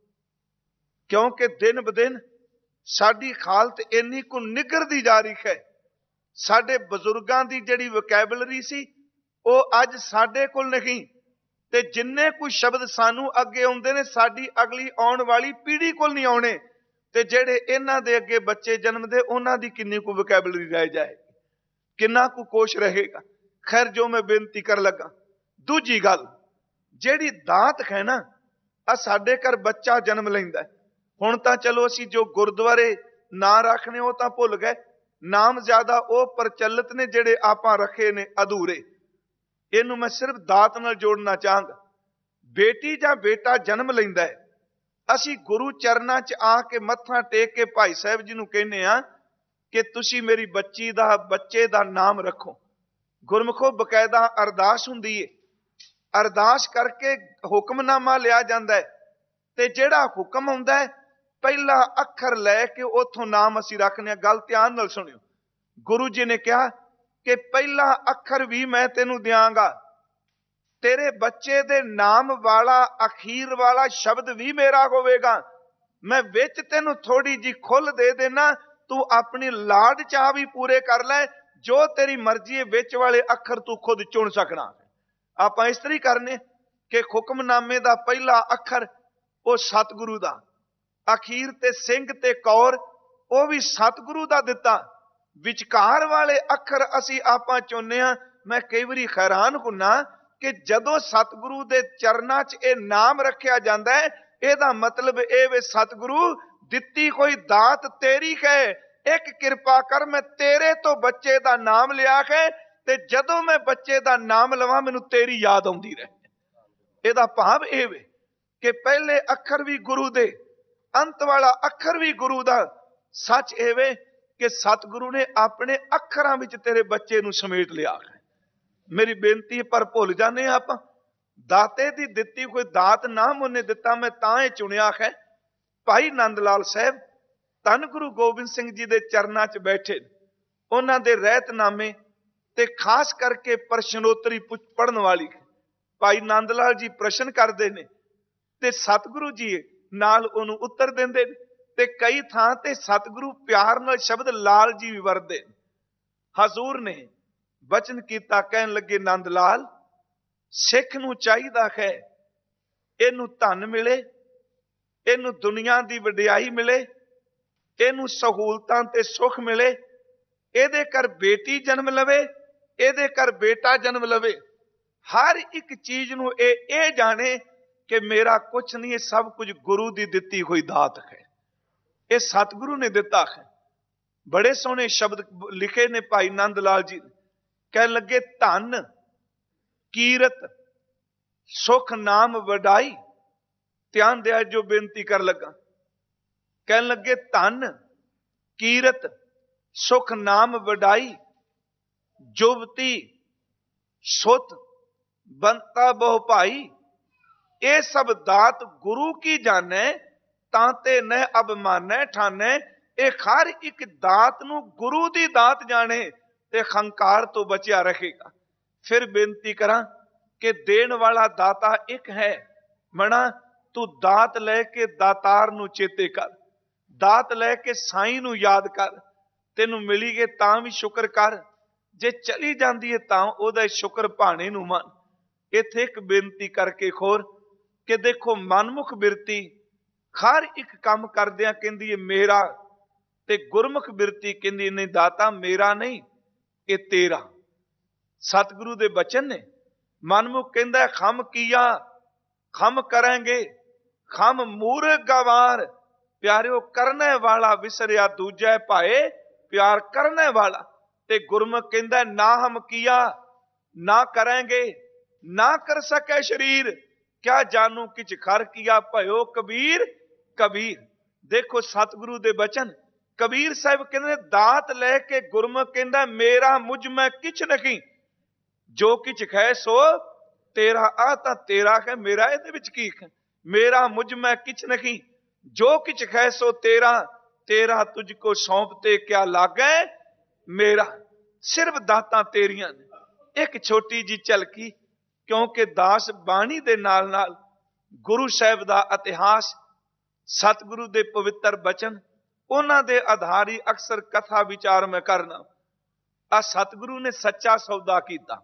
ਕਿਉਂਕਿ ਦਿਨ ਬ ਦਿਨ ਸਾਡੀ ਹਾਲਤ ਇੰਨੀ ਕੁ ਨਿਗਰਦੀ ਜਾ ਰਹੀ ਹੈ। ਸਾਡੇ ਬਜ਼ੁਰਗਾਂ ਦੀ ਜਿਹੜੀ ਵੋਕੈਬਲਰੀ ਸੀ ਉਹ ਅੱਜ ਸਾਡੇ ਕੋਲ ਨਹੀਂ ਤੇ ਜਿੰਨੇ ਕੋਈ ਸ਼ਬਦ ਸਾਨੂੰ ਅੱਗੇ ਆਉਂਦੇ ਨੇ ਸਾਡੀ ਅਗਲੀ ਆਉਣ ਵਾਲੀ ਪੀੜ੍ਹੀ ਕੋਲ ਨਹੀਂ ਆਉਣੇ ਤੇ ਜਿਹੜੇ ਇਹਨਾਂ ਦੇ ਅੱਗੇ ਬੱਚੇ ਜਨਮਦੇ ਉਹਨਾਂ ਦੀ ਕਿੰਨੀ ਕੁ ਵੋਕੈਬਲਰੀ ਰਹਿ ਜਾਏ, ਕਿੰਨਾ ਕੁ ਕੋਸ਼ ਰਹੇਗਾ। ਖੈਰ ਜੋ ਮੈਂ ਬੇਨਤੀ ਕਰ ਲੱਗਾ, ਦੂਜੀ ਗੱਲ ਜਿਹੜੀ ਦਾਤ ਹੈ ਨਾ, ਆ ਸਾਡੇ ਘਰ ਬੱਚਾ ਜਨਮ ਲੈਂਦਾ ਹੁਣ ਤਾਂ ਚਲੋ ਅਸੀਂ ਜੋ ਗੁਰਦੁਆਰੇ ਨਾਂ ਰੱਖਣੇ ਉਹ ਤਾਂ ਭੁੱਲ ਗਏ, ਨਾਮ ਜ਼ਿਆਦਾ ਉਹ ਪ੍ਰਚਲਿਤ ਨੇ ਜਿਹੜੇ ਆਪਾਂ ਰੱਖੇ ਨੇ ਅਧੂਰੇ। ਇਹਨੂੰ ਮੈਂ ਸਿਰਫ ਦਾਤ ਨਾਲ ਜੋੜਨਾ ਚਾਹਾਂਗਾ। ਬੇਟੀ ਜਾਂ ਬੇਟਾ ਜਨਮ ਲੈਂਦਾ ਹੈ, ਅਸੀਂ ਗੁਰੂ ਚਰਨਾਂ 'ਚ ਆ ਕੇ ਮੱਥਾ ਟੇਕ ਕੇ ਭਾਈ ਸਾਹਿਬ ਜੀ ਨੂੰ ਕਹਿੰਦੇ ਆ ਕਿ ਤੁਸੀਂ ਮੇਰੀ ਬੱਚੇ ਦਾ ਨਾਮ ਰੱਖੋ। ਗੁਰਮੁਖੋ ਬਕਾਇਦਾ ਅਰਦਾਸ ਹੁੰਦੀ ਏ, ਅਰਦਾਸ ਕਰਕੇ ਹੁਕਮਨਾਮਾ ਲਿਆ ਜਾਂਦਾ ਹੈ ਤੇ ਜਿਹੜਾ ਹੁਕਮ ਆਉਂਦਾ ਹੈ ਪਹਿਲਾ ਅੱਖਰ ਲੈ ਕੇ ਉਥੋਂ ਨਾਮ ਅਸੀਂ ਰੱਖਦੇ ਹਾਂ। ਗੱਲ ਧਿਆਨ ਨਾਲ ਸੁਣਿਓ, ਗੁਰੂ ਜੀ ਨੇ ਕਿਹਾ ਕਿ ਪਹਿਲਾ ਅੱਖਰ ਵੀ ਮੈਂ ਤੈਨੂੰ ਦਿਆਂਗਾ, ਤੇਰੇ ਬੱਚੇ ਦੇ ਨਾਮ ਵਾਲਾ ਅਖੀਰ ਵਾਲਾ ਸ਼ਬਦ ਵੀ ਮੇਰਾ ਹੋਵੇਗਾ। ਮੈਂ ਵਿੱਚ ਤੈਨੂੰ ਥੋੜੀ ਜੀ ਖੁੱਲ ਦੇ ਦੇਣਾ, ਤੂੰ ਆਪਣੀ ਲਾਡ ਚਾਹ ਵੀ ਪੂਰੇ ਕਰ ਲੈ, ਜੋ ਤੇਰੀ ਮਰਜ਼ੀ ਹੈ ਵਿੱਚ ਵਾਲੇ ਅੱਖਰ ਤੂੰ ਖੁਦ ਚੁਣ ਸਕਣਾ। ਆਪਾਂ ਇਸ ਤਰ੍ਹਾਂ ਕਰਨੇ ਕਿ ਹੁਕਮਨਾਮੇ ਦਾ ਪਹਿਲਾ ਅੱਖਰ ਉਹ ਸਤਿਗੁਰੂ ਦਾ, ਅਖੀਰ ਤੇ ਸਿੰਘ ਤੇ ਕੌਰ ਉਹ ਵੀ ਸਤਿਗੁਰੂ ਦਾ ਦਿੱਤਾ, ਵਿਚਕਾਰ ਵਾਲੇ ਅੱਖਰ ਅਸੀਂ ਆਪਾਂ ਚੁਣਨੇ ਆ। ਮੈਂ ਕਈ ਵਾਰੀ ਹੈਰਾਨ ਹੁੰਨਾ ਕਿ ਜਦੋਂ ਸਤਿਗੁਰੂ ਦੇ ਚਰਨਾਂ 'ਚ ਇਹ ਨਾਮ ਰੱਖਿਆ ਜਾਂਦਾ ਹੈ, ਇਹਦਾ ਮਤਲਬ ਇਹ ਵੇ ਸਤਿਗੁਰੂ ਦਿੱਤੀ ਕੋਈ ਦਾਤ ਤੇਰੀ ਹੈ, ਇੱਕ ਕਿਰਪਾ ਕਰ ਮੈਂ ਤੇਰੇ ਤੋਂ ਬੱਚੇ ਦਾ ਨਾਮ ਲਿਆ ਹੈ ਤੇ ਜਦੋਂ ਮੈਂ ਬੱਚੇ ਦਾ ਨਾਮ ਲਵਾਂ ਮੈਨੂੰ ਤੇਰੀ ਯਾਦ ਆਉਂਦੀ ਰਹੇ। ਇਹਦਾ ਭਾਵ ਇਹ ਵੇ ਕਿ ਪਹਿਲੇ ਅੱਖਰ ਵੀ ਗੁਰੂ ਦੇ, ਅੰਤ ਵਾਲਾ ਅੱਖਰ ਵੀ ਗੁਰੂ ਦਾ। ਸੱਚ ਇਹ ਵੇ ਕਿ ਸਤਿਗੁਰੂ ਨੇ ਆਪਣੇ ਅੱਖਰਾਂ ਵਿੱਚ ਤੇਰੇ ਬੱਚੇ ਨੂੰ ਸਮੇਟ ਲਿਆ ਹੈ। ਮੇਰੀ ਬੇਨਤੀ ਪਰ ਭੁੱਲ ਜਾਂਦੇ ਆਪਾਂ, ਦਾਤੇ ਦੀ ਦਿੱਤੀ ਕੋਈ ਦਾਤ ਨਾਮ ਉਹਨੇ ਦਿੱਤਾ, ਮੈਂ ਤਾਂ ਇਹ ਚੁਣਿਆ ਹੈ। ਭਾਈ ਨੰਦ ਲਾਲ ਸਾਹਿਬ ਧੰਨ ਗੁਰੂ ਗੋਬਿੰਦ ਸਿੰਘ ਜੀ ਦੇ ਚਰਨਾਂ 'ਚ ਬੈਠੇ, ਉਹਨਾਂ ਦੇ ਰਹਿਤਨਾਮੇ ਤੇ ਖਾਸ ਕਰਕੇ ਪ੍ਰਸ਼ਨੋਤਰੀ ਪੜ੍ਹਨ ਵਾਲੀ ਭਾਈ ਨੰਦ ਲਾਲ ਜੀ ਪ੍ਰਸ਼ਨ ਕਰਦੇ ਨੇ ਤੇ ਸਤਿਗੁਰੂ ਜੀ ਨਾਲ ਉਹਨੂੰ ਉੱਤਰ ਦਿੰਦੇ ਨੇ ਤੇ ਕਈ ਥਾਂ ਤੇ ਸਤਿਗੁਰੂ ਪਿਆਰ ਨਾਲ ਸ਼ਬਦ ਲਾਲ ਜੀ ਵੀ ਵਰਤਦੇ। ਹਜ਼ੂਰ ਨੇ ਬਚਨ ਕੀਤਾ, ਕਹਿਣ ਲੱਗੇ ਨੰਦ ਲਾਲ ਸਿੱਖ ਨੂੰ ਚਾਹੀਦਾ ਹੈ ਇਹਨੂੰ ਧਨ ਮਿਲੇ, ਇਹਨੂੰ ਦੁਨੀਆ ਦੀ ਵਡਿਆਈ ਮਿਲੇ, ਇਹਨੂੰ ਸਹੂਲਤਾਂ ਤੇ ਸੁੱਖ ਮਿਲੇ, ਇਹਦੇ ਘਰ ਬੇਟੀ ਜਨਮ ਲਵੇ, ਇਹਦੇ ਘਰ ਬੇਟਾ ਜਨਮ ਲਵੇ, ਹਰ ਇੱਕ ਚੀਜ਼ ਨੂੰ ਇਹ ਜਾਣੇ ਕਿ ਮੇਰਾ ਕੁਛ ਨਹੀਂ, ਇਹ ਸਭ ਕੁਝ ਗੁਰੂ ਦੀ ਦਿੱਤੀ ਹੋਈ ਦਾਤ ਹੈ, ਇਹ ਸਤਿਗੁਰੂ ਨੇ ਦਿੱਤਾ ਹੈ। ਬੜੇ ਸੋਹਣੇ ਸ਼ਬਦ ਲਿਖੇ ਨੇ ਭਾਈ ਨੰਦ ਲਾਲ ਜੀ, ਕਹਿਣ ਲੱਗੇ ਧਨ ਕੀਰਤ ਸੁਖ ਨਾਮ ਵਡਾਈ। ਧਿਆਨ ਦਿਆ ਜੋ ਬੇਨਤੀ ਕਰ ਲੱਗਾ, ਕਹਿਣ ਲੱਗੇ ਧਨ ਕੀਰਤ ਸੁਖ ਨਾਮ ਵਡਾਈ ਜੁਵਤੀ ਸੁਤ ਬੰਤਾ ਬਹੁ ਭਾਈ ये सब दात गुरु की जाने, तांते न अब माने ठाने। ये हर एक दात नू गुरु दी दात जाने ते हंकार तो बचिया रहेगा। फिर बेनती करा कि देन वाला दाता एक है। मना तू दात लैके दातार नू चेते कर, दात लैके साईं नू याद कर। तेनू मिली गए तां भी शुक्र कर, जे चली जाती है तां ओदा शुक्र भाने नू मन। इत्थे एक बेनती करके खोर कि देखो मनमुख बिरती हर एक काम करदियां कहंदी है मेरा, ते गुरमुख बिरती कहंदी नहीं दाता मेरा नहीं ये तेरा। सतगुरु दे बचन ने। मनमुख कहंदा खम किया खम करेंगे, खम मूर्ख गवार। प्यारिओ करने वाला विसरिया दूजा भाए प्यार करने वाला। ते गुरमुख कहंदा ना हम किया ना करेंगे, ना कर सके शरीर, क्या जानू किच खर किया भयो कबीर कबीर। देखो सतगुरु दे बचन। कबीर साहब कहते दात लैके गुरमुख कहंदा मेरा मुझ में किछ नहीं, जो किछ है सो तेरा। आ तां तेरा है, मेरा इहदे विच की है। मेरा मुझ में किछ नहीं, जो किछ है सो तेरा। तेरा तुझको सौंपते क्या लागे मेरा। सिर्फ दातां तेरियां ने। एक छोटी जी झलकी, क्योंकि दास बाणी दे नाल नाल गुरु साहब दा इतिहास, सतगुरु दे पवित्र बचन, उन्हां दे आधार ही अक्सर कथा विचार में करना। आ सतगुरु ने सच्चा सौदा कीता।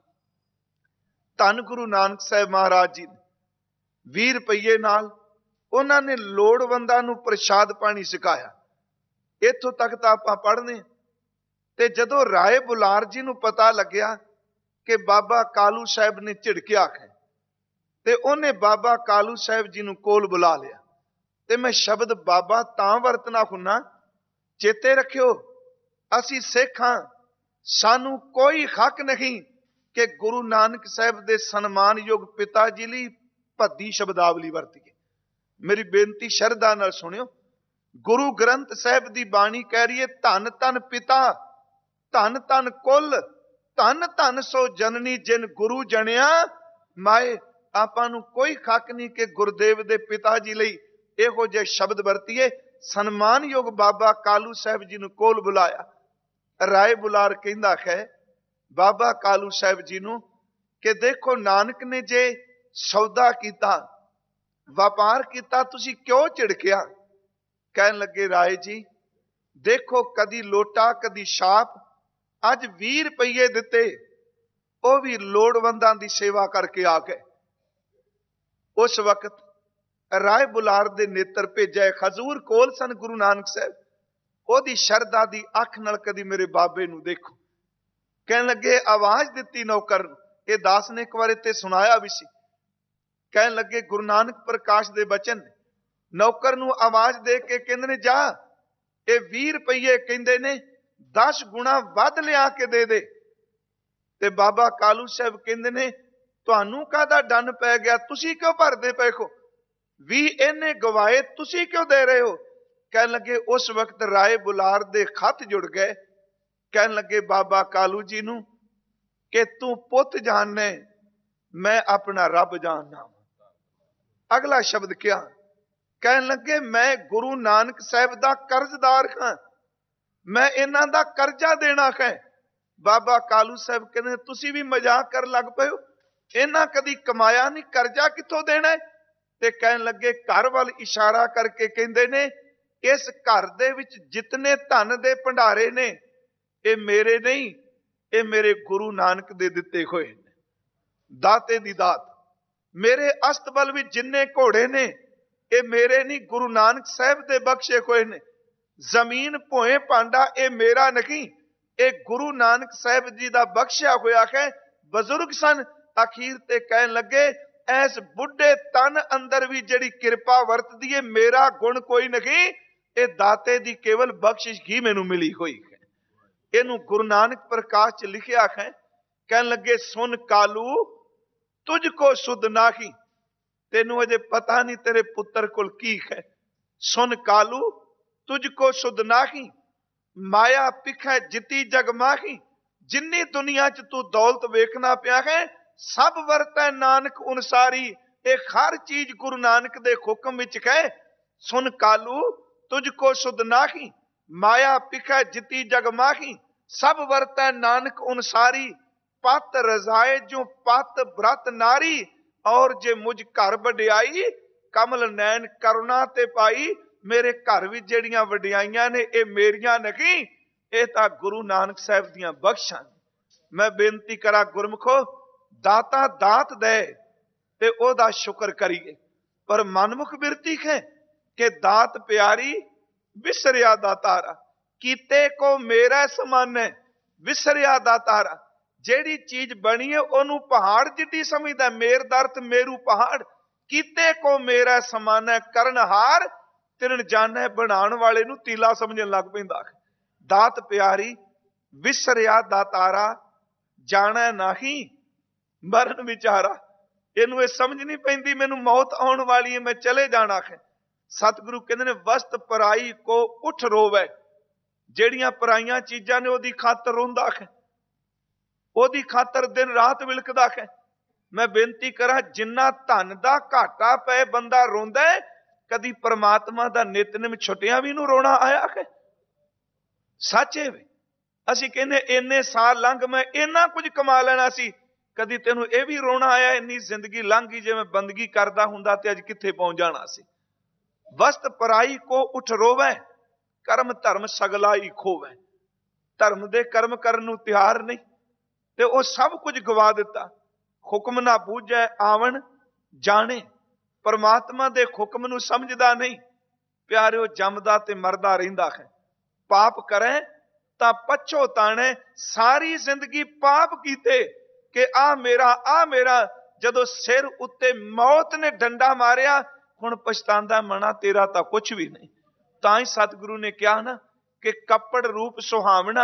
धन गुरु नानक साहब महाराज जी 20 रुपये नाल उन्होंने लोड़वंदां नूं प्रसाद पानी सिखाया। इत्थों तक तो आपां पढ़ने। ते जदों राय बुलार जी नूं पता लग्या कि बाबा कालू साहब ने झिड़किया है, ते उन्हें बाबा कालू साहब जी नूं कोल बुला लिया। ते मैं शब्द बाबा तां वरतना हुन्ना, चेते रखियो असी सिख हां, सानू कोई हक नहीं कि गुरु नानक साहब दे सन्मानयोग पिता जी लई भद्दी शब्दावली वरतीए। मेरी बेनती शरधा नाल सुनियो। गुरु ग्रंथ साहब दी बाणी कह रही है धन धन पिता, धन धन कुल, धन धन सो जननी जिन गुरु जनिया माए। आपां नूं कोई हक नहीं कि गुरुदेव दे पिता जी लई इहो जिहे शब्द वरतीए। सन्मानयोग बाबा कालू साहब जी नूं कोल बुलाया। राय बुलार कहंदा है बाबा कालू साहब जी नूं कि देखो नानक ने जे सौदा कीता, व्यापार किया, तुसी क्यों झिड़किया। कहन लगे राय जी देखो कदी लोटा कदी छाप, अज 20 रुपये दिते, वह भी लोड़वंदां दी सेवा करके आ गए। उस वक्त राय बुलार दे नेत्र भेजा। हजूर कोल सन गुरु नानक साहब, ओदी शरदा दी अख नाल कदी मेरे बाबे नूं देखो। कहन लगे आवाज दिती नौकर, ये दास ने एक बार इत्थे सुनाया भी सी। कहन लगे गुरु नानक प्रकाश दे बचन। नौकर नूं आवाज दे के कहंदे ने जा ये 20 रुपये कहंदे ने 10 गुणा वध लिया के दे दे। ते बाबा कालू साहब कहंदे ने तुहानू काहदा डन पै गया, तुसी क्यों भरदे पे हो, 20 इन्हें गवाए तुसी क्यों दे रहे हो। कहन लगे उस वक्त राय बुलार दे खत जुड़ गए। कहन लगे बाबा कालू जी नूं कि तू पुत जानने, मैं अपना रब जानना। अगला शब्द क्या। कहन लगे मैं गुरु नानक साहब दा कर्जदार हां, मैं इन्हां दा कर्जा देना है। बाबा कालू साहब कहते तुसी भी मजाक कर लग पे हो, इन्हां कदी कमाया नहीं, कर्जा कित्थों देना है। ते कहन लगे घर वाल इशारा करके कहंदे ने इस घर दे विच जितने धन दे भंडारे ने ये मेरे नहीं, ये मेरे गुरु नानक दे दिते होए ने। दाते दी दात। मेरे अस्तबल भी जिन्ने घोड़े ने ये मेरे नहीं, गुरु नानक साहब दे बख्शे होए ने। जमीन भोए भांडा ये मेरा नहीं, ये गुरु नानक साहब जी दा बख्शिया होया है। बजुर्ग सन अखीर ते कहन लगे ऐस बुढ़े तन अंदर भी जड़ी कृपा वरतदी है, मेरा गुण कोई नहीं, ये दाते दी केवल बख्शिश ही मैनू मिली हुई है। इनू गुरु नानक प्रकाश च लिखिया है। कहन लगे सुन कालू तुझको सुध नाही, तेनू अजे पता नहीं तेरे पुत्र कोल की है। सुन कालू तुझको सुध नाही, माया पिखै जिती जग माही। जिन्नी दुनिया च तू दौलत वेखना पिया है सब वरतै नानक उनसारी, ਇਹ हर चीज गुरु नानक दे हुक्म विच कहे, सुन कालू तुझको सुध नाही, माया पिखै जिती जग माही, सब वरतै नानक अनुसारी, पत रजाए जो पत व्रत नारी, और जे मुझ घर वड्याई, कमल नैन करुणा ते पाई। मेरे घर विच जेड़ियां वड्याइयां ने ये मेरियां नहीं, ये तां गुरु नानक साहब दियां बख्शां। मैं बेनती करा गुरमुखो, दाता दात दे ते ओदा शुक्र करिए, पर मनमुख बिरती है कि दात प्यारी विसरिया दातारा, कीते को मेरा समान है विसरिया दातारा। जेड़ी चीज बनी है ओनू पहाड़ जिड्डी समझदा, मेर दर्त मेरू पहाड़, कीते को मेरा समान है करनहार, तिरन जाने बनाण वाले नू तीला समझन लग पैंदा। दात प्यारी विसरिया दातारा, जाना नहीं मरण विचारा। इनू समझ नहीं पैंदी मैनू मौत आउण वाली है, मैं चले जाना है। सतगुरु कहते ने वस्त पराई को उठ रोवे, जेड़ियां पराइयां चीजां ने ओदी खातर रोंदा है, ओदी खातर दिन रात विलकदा है। मैं बेनती करा, जिन्ना धन दा घाटा पै बंदा रोंदा है, कदी परमात्मा दा नितनेम छुटिया भी नू रोना आया है? सच है वे। असी कहने इन्ने साल लंघ मैं इन्ना कुछ कमा लेना सी, कदी तेनू यह भी रोना आया इन्नी जिंदगी लंघ गई, जे मैं बंदगी करदा हुंदा ते अज कित्थे पहुंच जाना सी। वस्त पराई को उठ रोवे, कर्म धर्म सगला ही खोवे। धर्म दे कर्म करन नू तैयार नहीं ते वो सब कुछ गवा दिता। हुक्म ना बूझे आवन जाने, परमात्मा दे हुक्म नू समझदा नहीं। प्यारिओ जमदा ते मरदा रहिंदा है। पाप करे तां पछोताणे, सारी जिंदगी पाप कीते कि आ मेरा, जदों सिर उत्ते मौत ने डंडा मारिया, हुण पछतांदा मना तेरा तां कुछ भी नहीं। तां ही सतगुरु ने कहा ना कि कपड़ रूप सुहावना,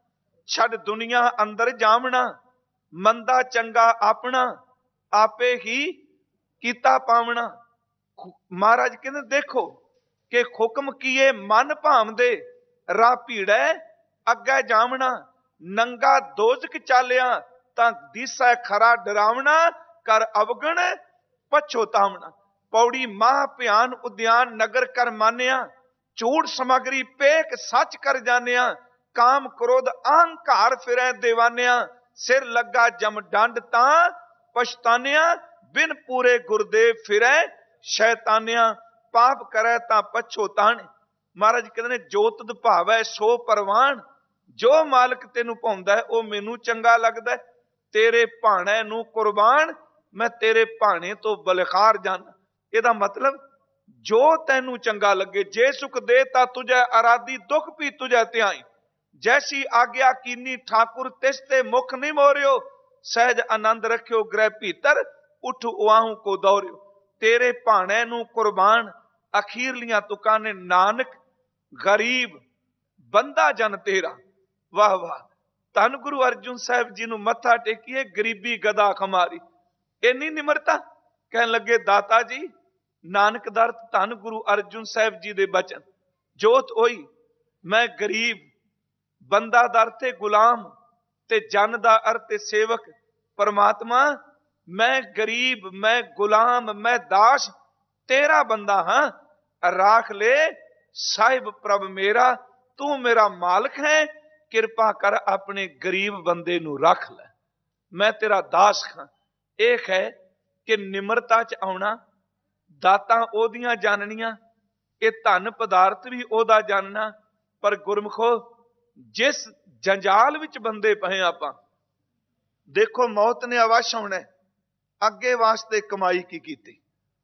छड़ दुनिया अंदर जावना, मंदा चंगा अपना, आपे ही कीता पावना। महाराज कहते देखो कि हुक्म किए मन भावदे, राह भीड़ै अग्गे जावना, नंगा दोजक चालिया तां दिसै खरा डरावना, कर अवगण पछोतावना। पौड़ी माह भयान उद्यान नगर कर मानिया, झूठ समगरी पेक सच कर जानिया, काम क्रोध अहंकार फिरै दीवानिया, सिर लगा जम डंड तां पछतानिया, बिन पूरे गुरदेव फिरै शैतानिया, पाप करे तां पछोताने। महाराज कहते ने जो तुद भावै सो परवान, जो मालिक तेनू भाउंदा है वो मैनू चंगा लगदा है। तेरे भाणे नू कुर्बान, मैं तेरे भाणे तो बलिहार जाना। ਇਹਦਾ मतलब जो तैनू चंगा लगे, जे सुख दे ता तुझे आराधी, दुख भी तुझे त्याई। जैसी आज्ञा कीनी ठाकुर तिसते मुख नहीं मोरियो, सहज आनंद रखियो ग्रह भीतर, उठ उआहू को दौरियो। तेरे भाणे नू कुर्बान, अखीरलियां तुकां ने नानक गरीब बंदा जन तेरा। वाह वाह, धन गुरु अर्जुन साहब जी नू मत्था टेकीए, गरीबी गदा खमारी। इन्नी निमरता। कहन लगे दाता जी, नानक दर धन गुरु अर्जुन साहब जी दे बचन, जोत होई मैं गरीब, बंदा दर ते गुलाम, ते जन दा अर्थ सेवक। परमात्मा मैं गरीब, मैं गुलाम, मैं दास, तेरा बंदा हां, राख ले साहिब प्रभ मेरा, तू मेरा मालिक है, किरपा कर अपने गरीब बंदे नू रख ले, मैं तेरा दास हां। एक है कि निमरता च आउणा, दातां ओदियां जाननियां, ये धन पदार्थ भी ओदा जानना। पर गुरमुखो, जिस जंजाल विच बंदे पए आपां, देखो मौत ने अवश्य होना, अगे वास्ते कमाई की कीती,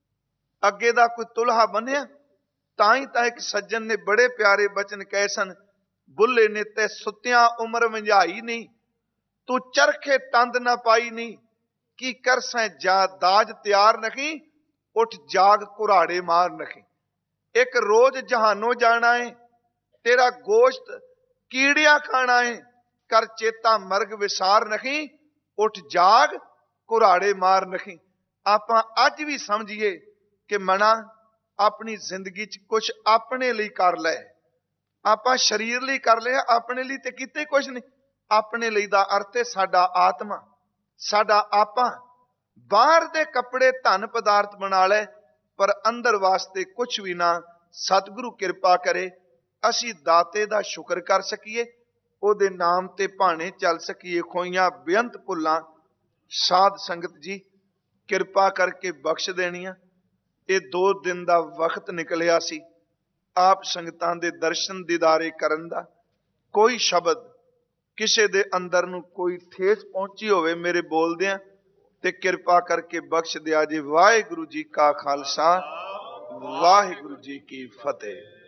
अगे दा कोई तुल्हा बनिया। ताई तां एक सज्जन ने बड़े प्यारे बचन कहे सन, बुल्ले ने ते सुत्तियां उम्र मंझाई नहीं, तू चरखे तंद ना पाई नहीं, की कर सै जा दाज तैयार नहीं, उठ जाग कुराड़े मार नहीं। एक रोज जहानों जाना है, तेरा गोश्त कीड़िया खाना है, कर चेता मर्ग विसार नहीं, उठ जाग कुराड़े मार नहीं। आपां अज भी समझिए कि मना अपनी जिंदगी च कुछ अपने लिए कर ले। आपां शरीर लिए कर लिया, अपने लिए ते कीते कुछ नहीं। अपने लिए दा अर्थ है साडा आत्मा, साडा आपा, ਬਾਹਰ ਦੇ ਕੱਪੜੇ ਧਨ ਪਦਾਰਥ ਬਣਾ ਲੈ, ਪਰ ਅੰਦਰ ਵਾਸਤੇ ਕੁਝ ਵੀ ਨਾ। ਸਤਿਗੁਰੂ ਕਿਰਪਾ ਕਰੇ ਅਸੀਂ ਦਾਤੇ ਦਾ ਸ਼ੁਕਰ ਕਰ ਸਕੀਏ, ਉਹਦੇ ਨਾਮ ਤੇ ਭਾਣੇ ਚੱਲ ਸਕੀਏ। ਖੋਈਆਂ ਬੇਅੰਤ ਭੁੱਲਾਂ ਸਾਧ ਸੰਗਤ ਜੀ ਕਿਰਪਾ ਕਰਕੇ ਬਖਸ਼ ਦੇਣੀਆਂ। ਇਹ 2 ਦਿਨ ਦਾ ਵਕਤ ਨਿਕਲਿਆ ਸੀ ਆਪ ਸੰਗਤਾਂ ਦੇ ਦਰਸ਼ਨ ਦੀਦਾਰੇ ਕਰਨ ਦਾ। ਕੋਈ ਸ਼ਬਦ ਕਿਸੇ ਦੇ ਅੰਦਰ ਨੂੰ ਕੋਈ ਠੇਸ ਪਹੁੰਚੀ ਹੋਵੇ ਮੇਰੇ ਬੋਲਦਿਆਂ, ਤੇ ਕਿਰਪਾ ਕਰਕੇ ਬਖਸ਼ ਦਿਆ ਜੀ। ਵਾਹਿਗੁਰੂ ਜੀ ਕਾ ਖਾਲਸਾ, ਵਾਹਿਗੁਰੂ ਜੀ ਕੀ ਫਤਿਹ।